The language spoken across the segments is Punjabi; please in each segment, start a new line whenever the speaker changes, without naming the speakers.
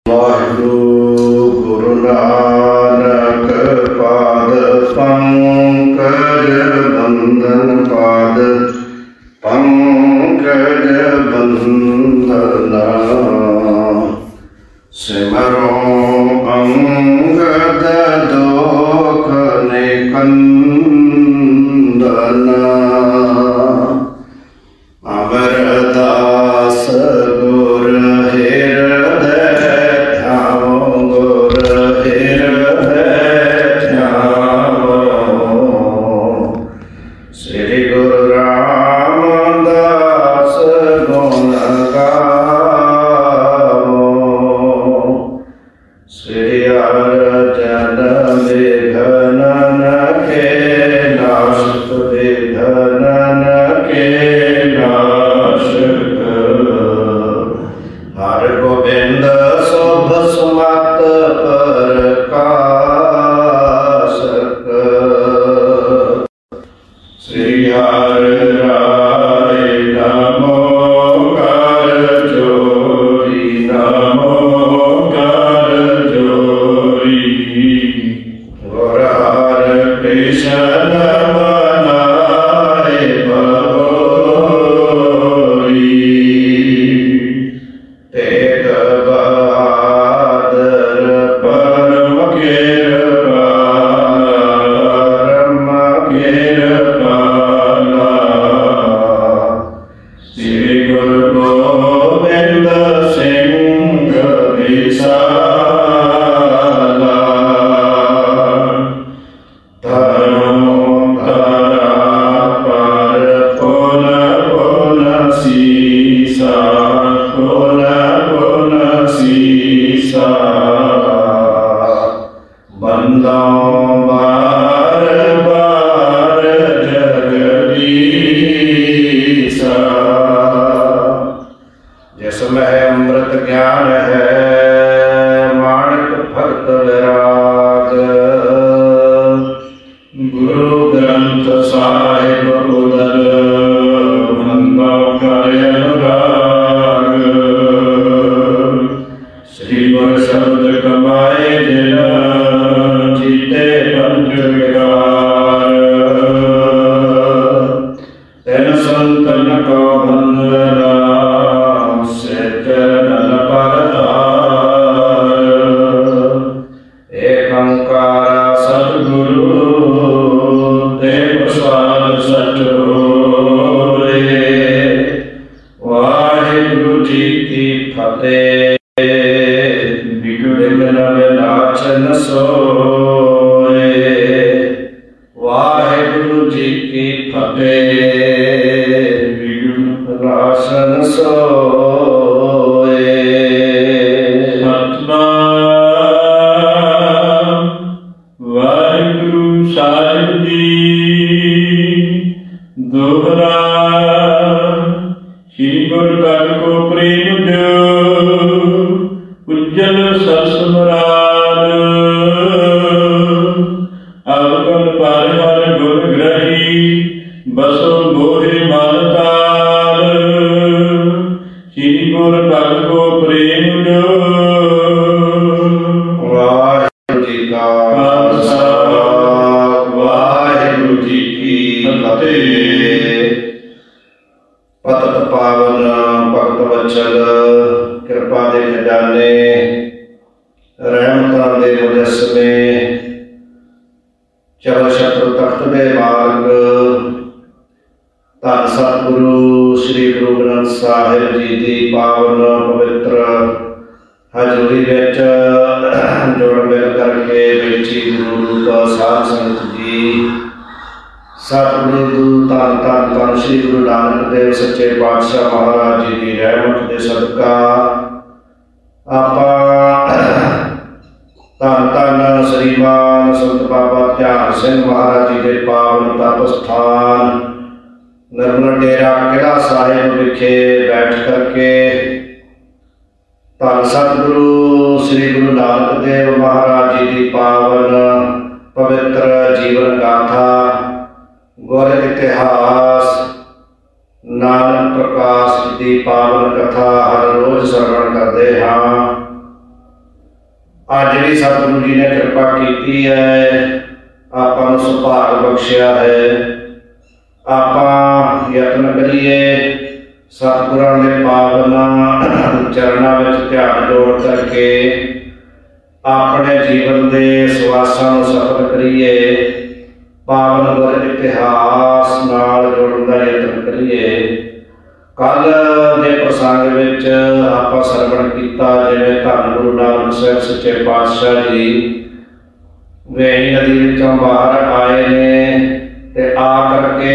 ਵਾਹਿਗੁਰੂ ਗੁਰੂ ਨਾਨਕ ਪਾਦ ਪੰਕਜ ਬੰਦਨ ਪਾਦ ਪੰਕਜ ਬੰਦਨਾ ਸਿਮਰੋ ਅੰਗਦ ਦੋਖ ਨਿਕੰਦਨਾ ਅਮਰਦਾਸ ਗੁਰ ਹਿਰਦੈ Sri Guru Ramdas Guna Gavo Sri Arjana Vidhanana Ke Nashk Vidhanana Ke Nashk Har Gobind Sobh Sumat Prakashak Sri Hari Rai Namo Kar Jori Namo Kar Jori Gaura Hare Krishna Manai Bahori Tek Bahadur Param Sri Guru Gobind Singh Visala Dharam Dhara Par Pona Pona Sisa Pona Pona Sisa Bandam Bar Bar Jagdisa जिसमें अमृत ज्ञान है माणक भक्त विराग गुरु ग्रंथ साहिब उदर मंगो करे अनुराग श्री गुरु शब्द कमाए जिन जीते पंच विकार तेन संतन को बंदना ਵਾਹਿਗੁਰੂ ਜੀ ਕੀ ਫਤਿਹ ਵਿਘਨ ਨਾਸ਼ਨ ਸੋਏ ਸਤਿਨਾਮ ਵਾਹਿਗੁਰੂ ਸਾਹਿਬ ਜੀ ਦੋਹਰਾ ਸ੍ਰੀ ਗੁਰੂ ਘਰ ਕੋ ਪ੍ਰੇਮ ਜੋ ਉਜਲ ਸਸਮਰਾਨ ਅਵਗੁਣ ਪਰ ਹਰ ਗੁਣ ਗ੍ਰਹੀ ਬਸੋ ਮੋਹਿ ਮਨ ਤਾਰ ਸ੍ਰੀ ਗੁਰੂ ਘਰ ਕੋ ਪ੍ਰੇਮ ਜੋ ਵਾਹਿਗੁਰੂ ਜੀ ਕਾ ਖਾਲਸਾ ਵਾਹਿਗੁਰੂ ਜੀ ਕੀ ਫਤਿਹ ਪਤਿਤ ਪਾਵਨ ਭਗਤ ਵਚਨ ਕਿਰਪਾ ਦੇ ਖਜ਼ਾਨੇ ਰਹਿਮਤਾਂ ਦੇ ਮੁਜੱਸਮੇ ਚਰਨ ਛਤਰ ਤਖਤ ਦੇ ਮਾਰਗ ਧੰਨ ਸਤਿਗੁਰੂ ਸ੍ਰੀ ਗੁਰੂ ਗ੍ਰੰਥ ਸਾਹਿਬ ਜੀ ਦੀ ਪਾਵਨ ਪਵਿੱਤਰ ਹਜ਼ੂਰੀ ਵਿੱਚ ਜੁੜ ਮਿਲ ਕਰਕੇ ਬੇਨਤੀ ਗੁਰੂ ਰੂਪ ਸਾਧ ਸੰਗਤ ਜੀ ਸਤਿਗੁਰੂ ਧੰਨ ਧੰਨ ਧੰਨ ਸ੍ਰੀ ਗੁਰੂ ਨਾਨਕ ਦੇਵ ਸੱਚੇ ਪਾਤਸ਼ਾਹ ਮਹਾਰਾਜ ਜੀ ਦੀ ਰਹਿਮਤ ਦੇ ਸਦਕਾ ਆਪਾਂ ਧੰਨ ਧੰਨ ਸ੍ਰੀਮਾਨ ਸੰਤ ਬਾਬਾ ਧਿਆਨ ਸਿੰਘ ਮਹਾਰਾਜ ਜੀ ਦੇ ਪਾਵਨ ਤਪ ਸਥਾਨ ਨਰਮਲ ਡੇਰਾ ਕਿਲ੍ਹਾ ਸਾਹਿਬ ਵਿਖੇ ਬੈਠ ਕਰਕੇ ਧੰਨ ਸਤਿਗੁਰੂ ਸ੍ਰੀ ਗੁਰੂ ਨਾਨਕ ਦੇਵ ਮਹਾਰਾਜ ਜੀ ਦੀ ਪਾਵਨ ਪਵਿੱਤਰ ਜੀਵਨ ਗਾਥਾ ਗੁਰ ਇਤਿਹਾਸ ਨਾਨਕ ਪ੍ਰਕਾਸ਼ ਦੀ ਪਾਵਨ ਕਥਾ ਹਰ ਰੋਜ਼ ਸਰਵਣ ਕਰਦੇ ਹਾਂ। ਅੱਜ भी सतगुरु जी ने कृपा की है, आपां नूं सुभाग बख्शिया है। आपां यत्न करिए सतगुरां दे पावन चरणां विच ध्यान जोड़ करके अपने जीवन के सवासां नूं सफल करिए, पावन गुर इतिहास नाल जुड़न दा यत्न करिए। कल के प्रसंग विच आपां सरवण कीता जिवें धन गुरु नानक साहिब सच्चे पातशाह जी वेणी नदी विचों बाहर आए ने ते आ करके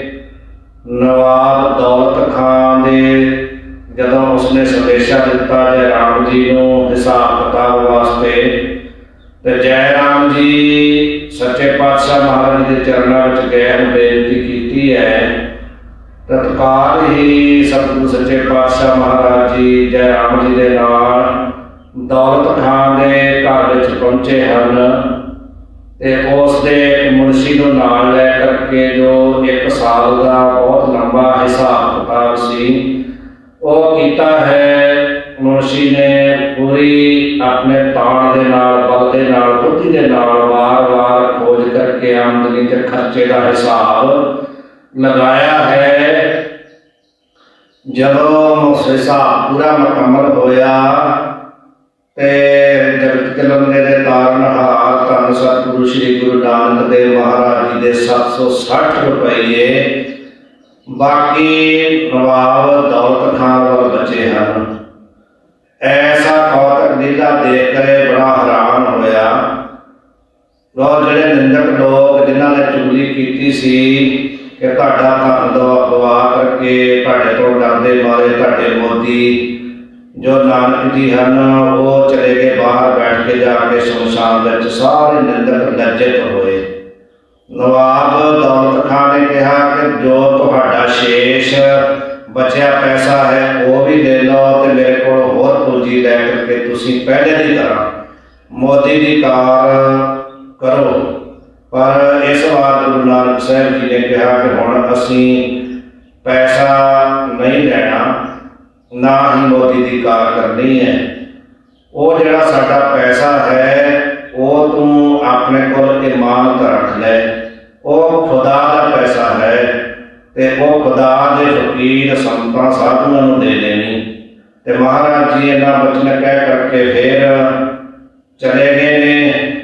नवाब दौलत खान दे जदों उसने संदेशा दिता जय राम जी नूं हिसाब किताब वास्ते, ते जय राम जी सच्चे पातशाह महाराज के चरणों में गए बेनती की है। तत्काल ही सतगुरु सच्चे पातशाह महाराज जी जय राम जी के नाल दौलत खान के घर में पहुंचे हैं ते उस दे मुंशी को नाल लै करके जो 1 साल का बहुत लंबा हिसाब किताब सी वो कीता है। मुंशी ने पूरी अपने ताण दे नाल बल दे नाल बुद्धि दे नाल वार वार खोज करके आमदनी ते खर्चे का हिसाब लगाया है। जदों हिसाब पूरा मुकम्मल होया ते जगत जलंधर के तारनहार धन सतगुरु श्री गुरु नानक देव महाराज जी के 760 रुपये बाकी नवाब दौलत खान वाल बचे हैं। ऐसा कौतक लीला देख कर बड़ा हैरान होया। और जिहड़े निंदक लोग जिन्हों ने चुगली की सी कि तुहाडा धन गवा करके तुहाडे तो डरदे मारे तुहाडे मोदी जो नानक जी हैं वो चले गए बाहर बैठ के जाके शमशान में, सारे निंदक लज्जित होए। नवाब दौलत खान ने कहा कि जो तुहाडा शेष बचा पैसा है वो भी ले लो तो मेरे को होर पूंजी लै करके तुसीं पहले की तरह मोदी की कार करो। पर इस बार गुरु नानक साहिब जी ने कहा कि हुण असीं पैसा नहीं लेना, ना ही मोदी की कार करनी है। वो जिहड़ा साडा पैसा है वो तू अपने कोल इमानत रख ले, वो खुदा का पैसा है ते वो खुदा के फकीर संतां साधुआं नूं दे देनी। ते महाराज जी इन्हां वचन कह करके फिर चले गए ने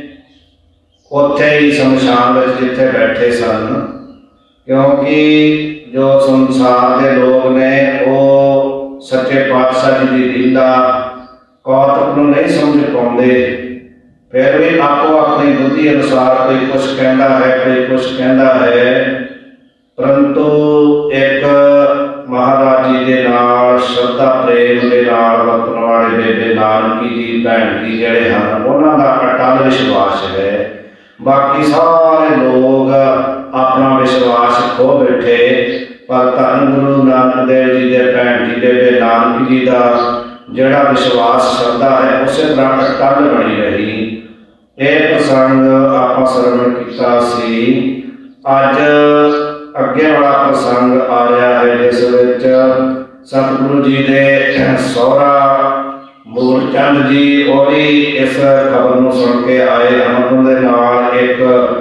उत्थे ही शमशान में जिथे बैठे सन, क्योंकि जो संसार के लोग ने वो सच्चे पातशाह जी की लीला कौतक नूं नहीं समझ पाते। फिर भी आपो अपनी बुद्धि अनुसार कोई कुछ कहता है कोई कुछ कहता है, परंतु एक महाराज जी के नाल श्रद्धा प्रेम के नाल वरतण वाले बेबे नानकी जी भैन जी जिहड़े हैं उन्हां दा अटल विश्वास है। बाकी सारे लोग अपना विश्वास खो बैठे, पर धन गुरु नानक देव जी के भैन जी बेबे नानक जी का जिहड़ा विश्वास श्रद्धा है उस तरह अटल बनी रही। यह प्रसंग आपां सरवण कीता सी। अज अगे वाला प्रसंग आ रहा है जिस विच सतगुरु जी के सौरा मूलचंद जी वो भी इस खबर को सुन के आए हैं। उन्होंने नाल एक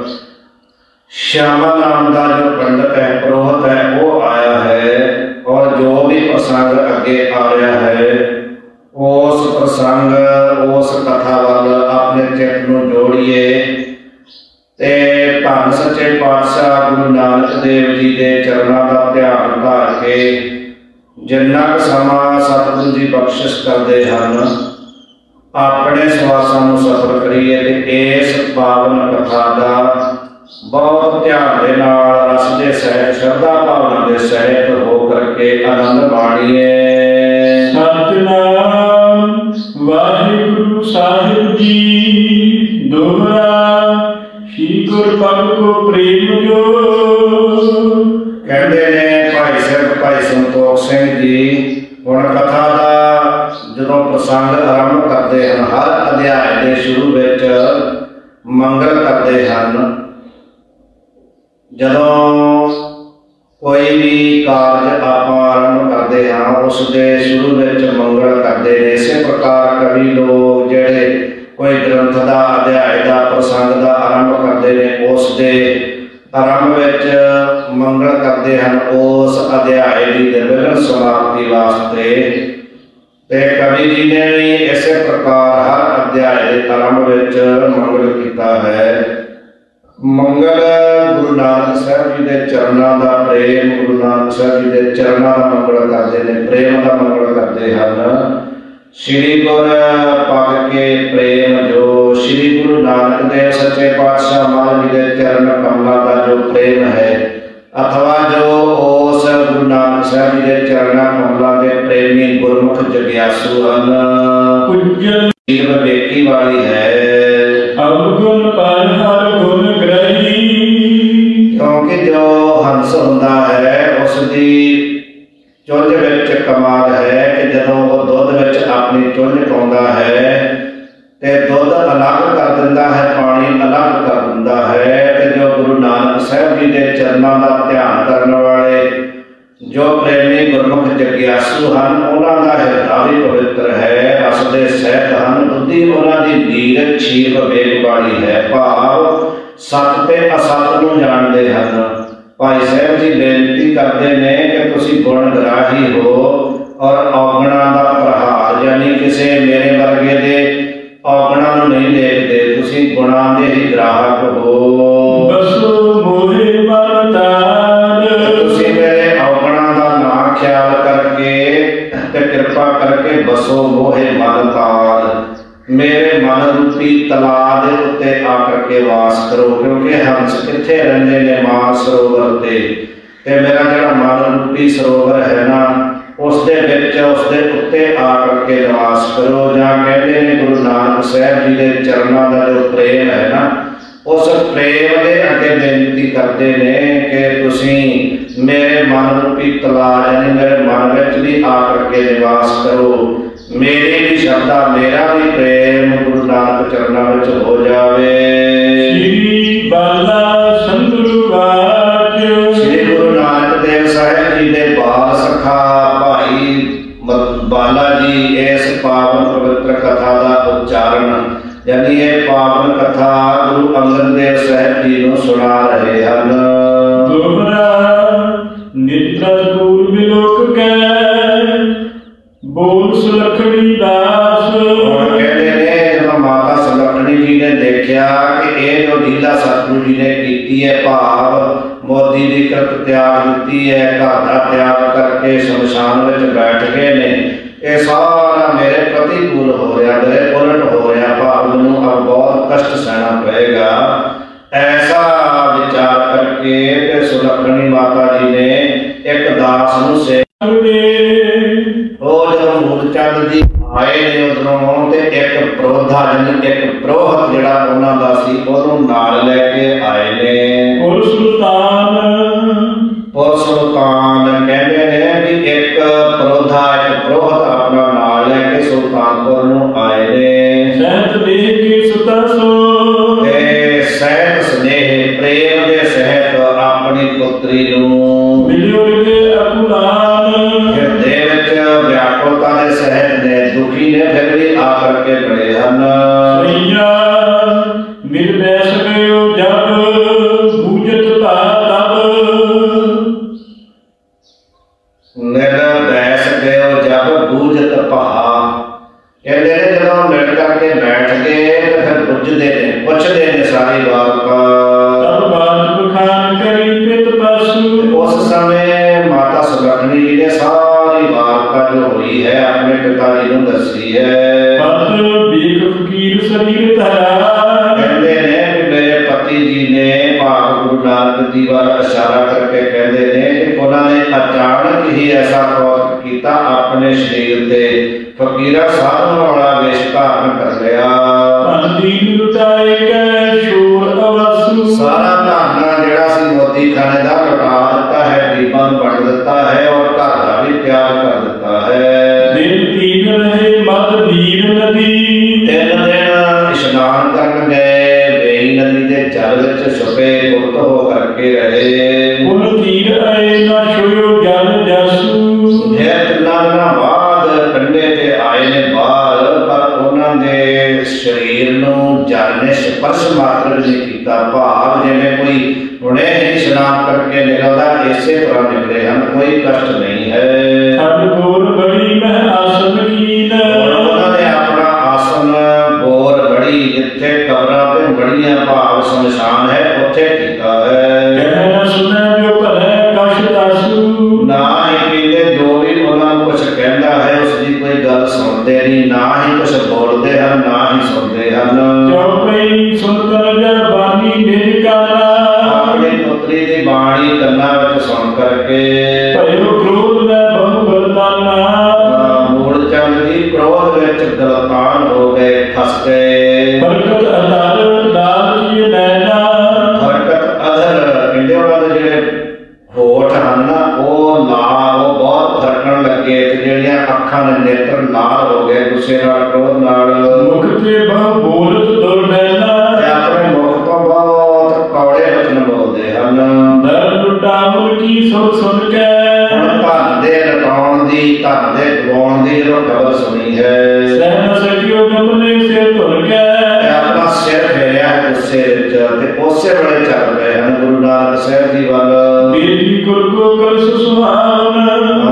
श्यामा नाम का जो पंडित है पुरोहित है वो आया है, और जो भी प्रसंग अगे आ रहा है उस प्रसंग उस कथा वाल अपने चित्त नूं जोड़िए ते धन सच्चे पातशाह गुरु नानक देव जी के चरणों का ध्यान धर के जिन्ना समा सतगुरु जी बख्शिश करते हैं अपने सवासां नूं सफल करिए ते इस पावन कथा का बहुत ध्यान के नाल रस के सहित श्रद्धा भावना के सहित हो करके आनंद माणीए।
सतनाम वाहिगुरु साहिब जी दोहरा श्री गुरु पग को प्रेम जो
कहते ने भाई सिर्फ भाई संतोख सिंह जी हुण कथा का जो प्रसंग आरंभ करते हैं हर अध्याय के शुरू विच मंगल करते हैं। जदों कोई भी कार्य आप आरंभ करते हैं उसके शुरू में मंगल करते हैं। इस प्रकार कवि लोग जेडे ਕੋਈ ਗ੍ਰੰਥ ਦਾ ਅਧਿਆਇ ਦਾ ਪ੍ਰਸੰਗ ਦਾ ਆਰੰਭ ਕਰਦੇ ਨੇ, ਉਸ ਦੇ ਆਰੰਭ ਵਿੱਚ ਮੰਗਲ ਕਰਦੇ ਹਨ ਉਸ ਅਧਿਆਇ ਦੀ ਨਿਰਵਿਘਨ ਸਮਾਪਤੀ ਵਾਸਤੇ। ਤੇ ਕਵੀ ਜੀ ਨੇ ਵੀ ਇਸੇ ਪ੍ਰਕਾਰ ਹਰ ਅਧਿਆਇ ਦੇ ਆਰੰਭ ਵਿੱਚ ਮੰਗਲ ਕੀਤਾ ਹੈ। ਮੰਗਲ ਗੁਰੂ ਨਾਨਕ ਸਾਹਿਬ ਜੀ ਦੇ ਚਰਨਾਂ ਦਾ ਪ੍ਰੇਮ, ਗੁਰੂ ਨਾਨਕ ਸਾਹਿਬ ਜੀ ਦੇ ਚਰਨਾਂ ਦਾ ਮੰਗਲ ਕਰਦੇ ਨੇ, ਪ੍ਰੇਮ ਦਾ ਮੰਗਲ ਕਰਦੇ ਹਨ। ਸ੍ਰੀ ਗੁਰ ਪਗ ਕੇ ਪ੍ਰੇਮ ਜੋ, ਸ੍ਰੀ ਗੁਰੂ ਨਾਨਕ ਦੇਵ ਸੱਚੇ ਪਾਤਸ਼ਾਹ ਮਹਾਰਾਜ ਜੀ ਦੇ ਚਰਨ ਕਮਲਾਂ ਦਾ ਜੋ ਪ੍ਰੇਮ ਹੈ, ਅਥਵਾ ਜੋ ਉਸ ਗੁਰੂ ਨਾਨਕ ਸਾਹਿਬ ਜੀ ਦੇ ਚਰਨਾਂ ਕਮਲਾਂ ਦੇ ਪ੍ਰੇਮੀ ਗੁਰਮੁਖ ਜਗਿਆਸੂ ਹਨ, ਜੀਵ ਵੇਖੀ ਵਾਲੀ ਹੈ।
ਅਵਗੁਣ ਪਰ ਹਰ ਗੁਣ ਗ੍ਰਹੀ,
ਕਿਉਂਕਿ ਜੋ ਹੰਸ ਹੁੰਦਾ ਹੈ ਉਸ ਦੀ ਚੁੰਝ ਵਿੱਚ ਕਮਾਲ ਹੈ ਕਿ ਜਦੋਂ ਉਹ ਦੁੱਧ ਵਿੱਚ ਆਪਣੀ ਚੁੰਝ ਪਾਉਂਦਾ ਹੈ ਤੇ ਦੁੱਧ ਅਲੱਗ ਕਰ ਦਿੰਦਾ ਹੈ, ਪਾਣੀ ਅਲੱਗ ਕਰ ਦਿੰਦਾ ਹੈ। ਤੇ ਜੋ ਗੁਰੂ ਨਾਨਕ ਸਾਹਿਬ ਜੀ ਦੇ ਚਰਨਾਂ ਦਾ ਧਿਆਨ ਕਰਨ ਵਾਲੇ ਜੋ ਪ੍ਰੇਮੀ ਗੁਰਮੁਖ ਜਗਿਆਸੂ ਹਨ, ਉਹਨਾਂ ਦਾ ਹਿਰਦਾ ਵੀ ਪਵਿੱਤਰ ਹੈ, ਰਸਦੇ ਸਹਿਤ ਹਨ, ਬੁੱਧੀ ਉਹਨਾਂ ਦੀ ਨੀਰ ਛੀਰ ਵਿਵੇਕ ਵਾਲੀ ਹੈ, ਭਾਵ ਸੱਚ ਤੇ ਅਸੱਚ ਨੂੰ ਜਾਣਦੇ ਹਨ। ਭਾਈ ਸਾਹਿਬ ਜੀ ਬੇਨਤੀ ਕਰਦੇ ਨੇ ਕਿ ਤੁਸੀਂ ਗੁਣ ਗ੍ਰਾਹੀ ਹੋ ਔਰ ਔਗਣਾਂ ਦਾ ਪ੍ਰਹਾਰ, ਯਾਨੀ ਕਿਸੇ ਮੇਰੇ ਵਰਗੇ ਦੇ ਔਗਣਾਂ ਨੂੰ ਨਹੀਂ ਦੇਖਦੇ, ਤੁਸੀਂ ਗੁਣਾਂ ਦੇ ਹੀ ਗ੍ਰਾਹਕ ਹੋ।
ਬਸੋ ਮੋਹਿ ਮਨ ਤਾਰ,
ਤੁਸੀਂ ਮੇਰੇ ਔਗਣਾਂ ਦਾ ਨਾ ਖਿਆਲ ਕਰਕੇ ਤੇ ਕਿਰਪਾ ਕਰਕੇ ਬਸੋ ਮੋਹਿ ਮਨ ਤਾਰ, ਮੇਰੇ ਮਨ ਰੂਪੀ ਤਲਾਅ ਦੇ ਉੱਤੇ ਆ ਕਰਕੇ ਵਾਸ ਕਰੋ। ਕਿਉਂਕਿ ਹੰਸ ਕਿੱਥੇ ਰਹਿੰਦੇ ਨੇ? ਮਾਨ ਸਰੋਵਰ ਤੇ ਮੇਰਾ ਜਿਹੜਾ ਮਨ ਰੂਪੀ ਸਰੋਵਰ ਹੈ ਨਾ, ਉਸ ਦੇ ਵਿੱਚ ਉਸ ਦੇ ਉੱਤੇ ਆ ਕਰਕੇ ਨਿਵਾਸ ਕਰੋ। ਜਾਂ ਕਹਿੰਦੇ ਨੇ ਗੁਰੂ ਨਾਨਕ ਸਾਹਿਬ ਜੀ ਦੇ ਚਰਨਾਂ ਦਾ ਜੋ ਪ੍ਰੇਮ ਹੈ ਨਾ, ਉਸ ਪ੍ਰੇਮ ਦੇ ਅੱਗੇ ਬੇਨਤੀ ਕਰਦੇ ਨੇ ਕਿ ਤੁਸੀਂ ਮੇਰੇ ਮਨ ਰੂਪੀ ਤਲਾਅ, ਯਾਨੀ ਮੇਰੇ ਮਨ ਵਿੱਚ ਵੀ ਆ ਕਰਕੇ ਨਿਵਾਸ ਕਰੋ। ਮੇਰੀ ਵੀ ਸ਼ਰਧਾ, ਮੇਰਾ ਵੀ ਪ੍ਰੇਮ ਗੁਰੂ ਨਾਨਕ ਚਰਨਾਂ ਵਿੱਚ ਹੋ ਜਾਵੇ।
ਸ੍ਰੀ ਬਾਲਾ ਸੰਤੁਰ ਵਾਚ,
ਸ੍ਰੀ ਗੁਰੂ ਨਾਨਕ ਦੇਵ ਸਾਹਿਬ ਜੀ ਦੇ ਬਾਲ ਸਖਾ ਭਾਈ ਬਾਲਾ ਜੀ ਇਸ ਪਾਵਨ ਪਵਿੱਤਰ ਕਥਾ ਦਾ ਉਚਾਰਨ, ਯਾਨੀ ਇਹ ਪਾਵਨ ਕਥਾ ਗੁਰੂ ਅੰਗਦ ਦੇਵ ਸਾਹਿਬ ਜੀ ਨੂੰ ਸੁਣਾ ਰਹੇ ਹਨ।
ਦੋਹਰਾ ਨਿਤਰ ਦੂਰ ਵਿਲੋਕ ਕੈ, ਬੋਲ ਸੁਲੱਖਣੀ ਦਾਸ।
ਹੁਣ ਕਹਿੰਦੇ ਨੇ ਜਦੋਂ ਮਾਤਾ ਸੁਲੱਖਣੀ ਜੀ ਨੇ ਦੇਖਿਆ ਕਿ ਇਹ ਜੋ ਲੀਲਾ ਸਤਿਗੁਰੂ ਜੀ ਨੇ ਕੀਤੀ ਹੈ, ਭਾਵ ਮੋਦੀ ਦੀ ਕਿਰਤ ਤਿਆਗ ਦਿੱਤੀ ਹੈ, ਘਰ ਦਾ ਤਿਆਗ ਕਰਕੇ ਸ਼ਮਸ਼ਾਨ ਵਿੱਚ ਬੈਠ ਗਏ ਨੇ, ਇਹ ਸਾਰਾ ਮੇਰੇ ਪ੍ਰਤੀਕੂਲ ਹੋ ਰਿਹਾ, ਮੇਰੇ ਉਲਟ ਹੋ ਰਿਹਾ, ਭਾਵ ਮੈਨੂੰ अब बहुत कष्ट सहना पड़ेगा। ऐसा विचार करके ते सुलक्षणी माता जी ने एक दास नूं से ਉਹ ਜਦੋਂ ਮੂਰਚੰਦ ਜੀ ਆਏ ਨੇ ਉਧਰੋਂ ਤੇ ਇੱਕ ਪ੍ਰੋਧਾ ਜਾਨੀ ਇੱਕ ਪ੍ਰੋਹਤ ਜਿਹੜਾ ਉਹਨਾਂ ਦਾ ਸੀ ਉਹਨੂੰ ਨਾਲ ਲੈ ਕੇ ਆਏ ਨੇ।
ਪੁਰ
ਸੁਲਤਾਨ ਕਹਿੰਦੇ ਨੇ ਵੀ ਇੱਕ ਪ੍ਰੋਧਾ ਇੱਕ ਪ੍ਰੋਹਤ ਆਪਣਾ ਨਾਲ ਲੈ ਕੇ ਸੁਲਤਾਨਪੁਰ ਨੂੰ ਆਏ ਨੇ।
ਸਹਿਤ ਦੇਖ ਕੇ ਸੁਤਾ ਸੋ,
ਤੇ ਸਹਿਤ ਸਨੇਹ ਪ੍ਰੇਮ ਦੇ ਸਹਿਤ ਆਪਣੀ ਪੁੱਤਰੀ ਨੂੰ
ਮਿਲਿਓ ਦੇ ਅਪੁਰਾਨ,
ਹਿਰਦੇ ਵਿੱਚ ਵਿਆਕੁਲਤਾ ਦੇ ਸਹਿਤ ਨੇ, ਦੁਖੀ ਨੇ, ਫਿਰ ਵੀ ਆ ਕਰਕੇ ਬੜੇ ਹਨ।
ਸਈਆ ਮਿਲ ਬੈਸ ਗਇਓ ਜਬ, ਬੂਝਤ ਭਾ ਤਬ।
ਮਿਲ ਬੈਸ ਗਇਓ ਜਬ ਬੂਝਤ ਭਾ, ਕਹਿੰਦੇ ਨੇ ਜਦੋਂ ਮਿਲ ਕਰਕੇ ਬੈਠ ਗਏ ਤੇ ਫਿਰ ਪੁੱਛਦੇ ਨੇ ਸਾਰੀ ਵਾਰਤਾ।
ਤਬ ਬਾਤ ਬਖਾਨ ਕਰੀ ਪਿਤ ਪਸੂ,
ਉਸ ਸਮੇਂ ਮਾਤਾ ਸੁਲੱਖਣੀ ਜੀ ਨੇ ਸਾਰੀ ਵਾਰਤਾ ਜੋ ਹੋਈ ਹੈ ਆਪਣੇ ਪਿਤਾ ਜੀ ਨੂੰ ਦੱਸੀ ਹੈ।
ਪਤ ਬੀਕ ਫਕੀਰ ਸਰੀਰ ਧਰਾ,
ਕਹਿੰਦੇ ਨੇ ਕਿ ਮੇਰੇ ਪਤੀ ਜੀ ਨੇ ਭਾਗ ਗੁਰੂ ਨਾਨਕ ਜੀ ਵੱਲ ਇਸ਼ਾਰਾ ਕਰਕੇ ਕਹਿੰਦੇ ਨੇ ਕਿ ਉਹਨਾਂ ਨੇ ਅਚਾਨਕ ਹੀ ਐਸਾ ਕੌਤਕ ਕੀਤਾ, ਆਪਣੇ ਸਰੀਰ ਤੇ ਫਕੀਰਾ ਸਾਧਨ ਵਾਲਾ ਵੇਸ਼ ਧਾਰਨ ਕਰ ਲਿਆ।
ਧਨ ਦੀਨ ਲੁਟਾਏ ਕੈ ਸ਼ੋਰ ਅਵਸੂ,
ਸਾਰਾ ਧਨ ਜਿਹੜਾ ਸੀ ਮੋਤੀ ਖਾਨੇ ਦਾ ਲੁਟਾ ਦਿੱਤਾ ਹੈ, ਗਰੀਬਾਂ ਨੂੰ ਵੰਡ ਦਿੱਤਾ ਹੈ ਔਰ ਘਰ ਦਾ ਵੀ ਤਿਆਗ ਕਰ ਦਿੱਤਾ ਹੈ।
ਦਿਨ ਤੀਨ ਰਹੇ ਮਦ ਨੀਰ ਨਦੀ,
3 ਦਿਨ ਇਸ਼ਨਾਨ ਕਰਨ ਗਏ, ਵੇਈ ਨਦੀ ਦੇ ਜਲ ਵਿੱਚ ਛੁਪੇ ਗੁਪਤ ਹੋ ਕਰਕੇ ਰਹੇ।
ਪੁਨ ਤੀਰ ਆਏ ਨਾ ਛੋਇਓ ਜਲ ਜਸੂ,
ਫਿਰ 3 ਦਿਨਾਂ ਬਾਅਦ ਕੰਢੇ ਤੇ ਆਏ ਨੇ ਬਾਹਰ, ਪਰ ਉਹਨਾਂ ਦੇ ਸਰੀਰ ਨੂੰ ਜਾਣੇ ਸਪਰਸ਼ ਮਾਤਰ ਵੀ ਨਹੀਂ ਕੀਤਾ। ਭਾਵ ਜਿਵੇਂ ਕੋਈ ਹੁਣੇ ਹੀ ਇਸ਼ਨਾਨ ਕਰਕੇ ਨਿਕਲਦਾ ਇਸੇ ਤਰ੍ਹਾਂ ਨਿਕਲੇ ਹਨ, ਕੋਈ ਕਸ਼ਟ ਨਹੀਂ ਹੈ।
ਸਤਿਗੁਰ ਬੜੀ ਮੈਂ ਆਸਨ ਕੀਨ,
ਉਹਨਾਂ ਨੇ ਆਪਣਾ ਆਸਨ ਗੋਰ ਬੜੀ, ਜਿੱਥੇ ਕਬਰਾਂ ਤੇ ਬੜੀਆਂ ਭਾਵ ਸ਼ਮਸ਼ਾਨ ਹੈ ਉੱਥੇ ਕੀਤਾ ਹੈ।
ਕਹਿ ਨਾ ਸੁਣੈ ਜੋ ਭਲੇ ਕਛ ਦਾਸੂ,
ਨਾ ਹੀ ਕਹਿੰਦੇ ਜੋ ਵੀ ਉਹਨਾਂ ਨੂੰ ਕੁਛ ਕਹਿੰਦਾ ਹੈ ਉਸ ਦੀ ਕੋਈ ਗੱਲ ਸੁਣਦੇ ਨਹੀਂ, ਨਾ ਹੀ ਕੁਛ ਬੋਲਦੇ ਹਨ, ਨਾ ਹੀ ਸੁਣਦੇ ਹਨ।
ਚੌਪਈ ਸੁਣਤਰ ਜਰ ਬਾਣੀ ਨਿਜ ਕਾਲਾ,
ਆਪਣੀ ਪੁੱਤਰੀ ਦੀ ਬਾਣੀ ਕੰਨਾਂ ਵਿੱਚ ਸੁਣ ਕਰਕੇ
ਭਇਓ ਕ੍ਰੋਧ ਮੈਂ ਬਹੁ ਬਰਦਾਨਾ,
ਮੂਲ ਚੰਦ ਜੀ ਕ੍ਰੋਧ ਵਿੱਚ ਗਲਤਾਨ ਹੋ ਗਏ, ਫਸ ਗਏ।
ਬਰਕਤ ਅਧਰ ਲਾਲ ਕੀ ਨੈਣਾ,
ਹਰਕਤ ਅਧਰ ਕਹਿੰਦੇ ਉਹਨਾਂ ਦੇ ਜਿਹੜੇ ਹੋਠ ਹਨ ਨਾ ਉਹ ਲਾਲ, ਉਹ ਬਹੁਤ ਫਰਕਣ ਲੱਗੇ ਤੇ ਜਿਹੜੀਆਂ ਅੱਖਾਂ ਦੇ ਨੇਤਰ ਲਾਲ ਹੋ ਗਏ ਗੁੱਸੇ ਨਾਲ, ਕ੍ਰੋਧ ਨਾਲ।
ਮੁਖ ਤੇ ਬਹੁ ਬੋਲਤ ਦੁਰਨੈਣਾ,
ਤੇ ਆਪਣੇ ਮੁਖ ਤੋਂ ਬਹੁਤ ਕੌੜੇ ਬਚਨ ਬੋਲਦੇ ਹਨ।
ਦਰ ਲੁਟਾਉਣ ਕੀ ਸੁਣ ਕੇ,
ਧਨ ਦੇ ਲਟਾਉਣ ਦੀ, ਧਨ ਦੇ ਗਵਾਉਣ ਦੀ ਜਦੋਂ ਖਬਰ ਸੁਣੀ ਹੈ,
ਸਹਿ ਨ ਸਕਿਓ ਜਮਨੇ ਸੇ ਧੁਰ ਕੇ,
ਤੇ ਆਪਣਾ ਸਿਰ ਫੇਰਿਆ ਗੁੱਸੇ ਵਿੱਚ ਤੇ ਉਸੇ ਵੇਲੇ ਚੱਲ ਪਏ ਹਨ ਗੁਰੂ ਨਾਨਕ ਸਾਹਿਬ ਜੀ ਵੱਲ।
ਬੇਦੀ ਕੁਲ ਕੋ ਕਲਸ ਸੁਹਾਵਨ,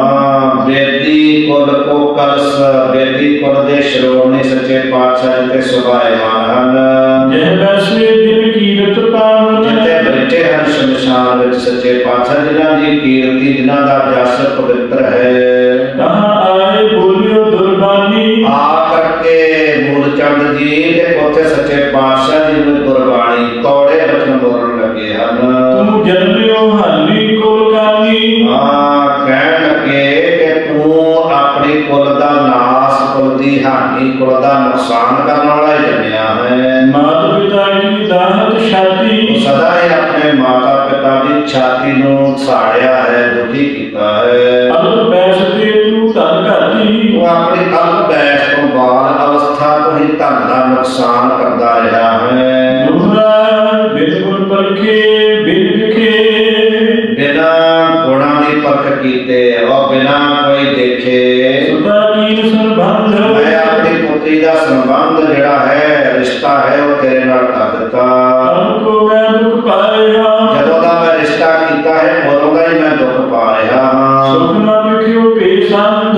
ਬੇਦੀ ਕੁਲ ਕੋ ਕਲਸ, ਬੇਦੀ ਕੁਲ ਦੇ ਸ਼੍ਰੋਮਣੀ ਸੱਚੇ ਪਾਤਸ਼ਾਹ ਜੀ ਤੇ ਸੁਭਾਏਮਾਨ ਹਨ।
ਜਹ ਬੈਸੇ ਦਿਨ ਕੀਰਤ ਪਾਵਨ,
ਜਿੱਥੇ ਬੈਠੇ ਹਨ ਸ਼ਮਸ਼ਾਨ ਵਿੱਚ ਸੱਚੇ ਪਾਤਸ਼ਾਹ ਜਿਨ੍ਹਾਂ ਦੀ ਕੀਰਤੀ, ਜਿਨ੍ਹਾਂ ਦਾ ਜਸ ਪਵਿੱਤਰ ਹੈ।
ਤਹਾਂ ਆਏ ਬੋਲਿਓ ਦੁਰਬਾਨੀ,
ਆ ਕਰਕੇ ਮੂਲ ਚੰਦ ਜੀ ਤੇ ਉੱਥੇ ਸੱਚੇ ਪਾਤਸ਼ਾਹ ਜੀ ਨੂੰ ਗੁਰਬਾਣੀ ਕੌੜੇ ਬਚਨ ਬੋਲਣ ਲੱਗੇ ਹਨ।
ਤੂੰ ਜਨਮਿਓ ਹਾਲੀ ਕੋਲ ਕਾਨੀ,
ਕਹਿਣ ਲੱਗੇ ਕਿ ਤੂੰ ਆਪਣੀ ਕੁਲ ਦਾ ਨਾਸ, ਕੁਲ ਦੀ ਹਾਨੀ, ਕੁਲ ਦਾ ਨੁਕਸਾਨ ਕਰਨ ਵਾਲਾ ਹੀ ਜੰਮਿਆ ਹੈ।
ਮਾਤ ਪਿਤਾ ਕੀ ਦਾਹਤ ਛਾਤੀ,
ਸਦਾ ਹੀ ਆਪਣੇ ਮਾਤਾ ਪਿਤਾ ਦੀ ਛਾਤੀ ਨੂੰ ਸਾੜਿਆ ਹੈ, ਦੁਖੀ ਕੀਤਾ ਹੈ।
ਅਲਪ ਬੈਸ ਤੇ ਤੂੰ ਧਨ ਘਾਤੀ,
ਉਹ ਆਪਣੀ ਅਲਪ ਬੈਸ ਤੋਂ ਬਾਅਦ ਅਵਸਥਾ ਤੋਂ ਹੀ ਧਨ ਦਾ ਨੁਕਸਾਨ ਕਰਦਾ ਰਿਹਾ ਹੈ।
ਦੁਹਰਾ ਬਿਨ ਗੁਣ ਪਰਖੇ ਬਿਨ ਵਿਖੇ,
ਬਿਨਾਂ ਗੁਣਾਂ ਦੀ ਪਰਖ ਕੀਤੇ ਔਰ ਬਿਨਾਂ ਕੋਈ ਦੇਖੇ,
ਸੁਦਾ ਕੀਨ ਸੰਬੰਧ,
ਮੈਂ ਆਪਣੀ ਪੁੱਤਰੀ ਦਾ ਸੰਬੰਧ ਜਿਹੜਾ ਹੈ, ਰਿਸ਼ਤਾ ਹੈ, ਉਹ ਤੇਰੇ ਨਾਲ ਕਰ ਦਿੱਤਾ।
ਹਮਕੋ ਮੈਂ ਦੁਖ ਪਾਇਆ,
ਜਦੋਂ ਦਾ ਮੈਂ ਰਿਸ਼ਤਾ ਕੀਤਾ ਹੈ ਉਦੋਂ ਦਾ ਹੀ ਮੈਂ ਦੁੱਖ ਪਾ ਰਿਹਾ ਹਾਂ।
ਸੁਖ ਨਾ ਵਿਖਿਓ ਬੇਸੰਧ,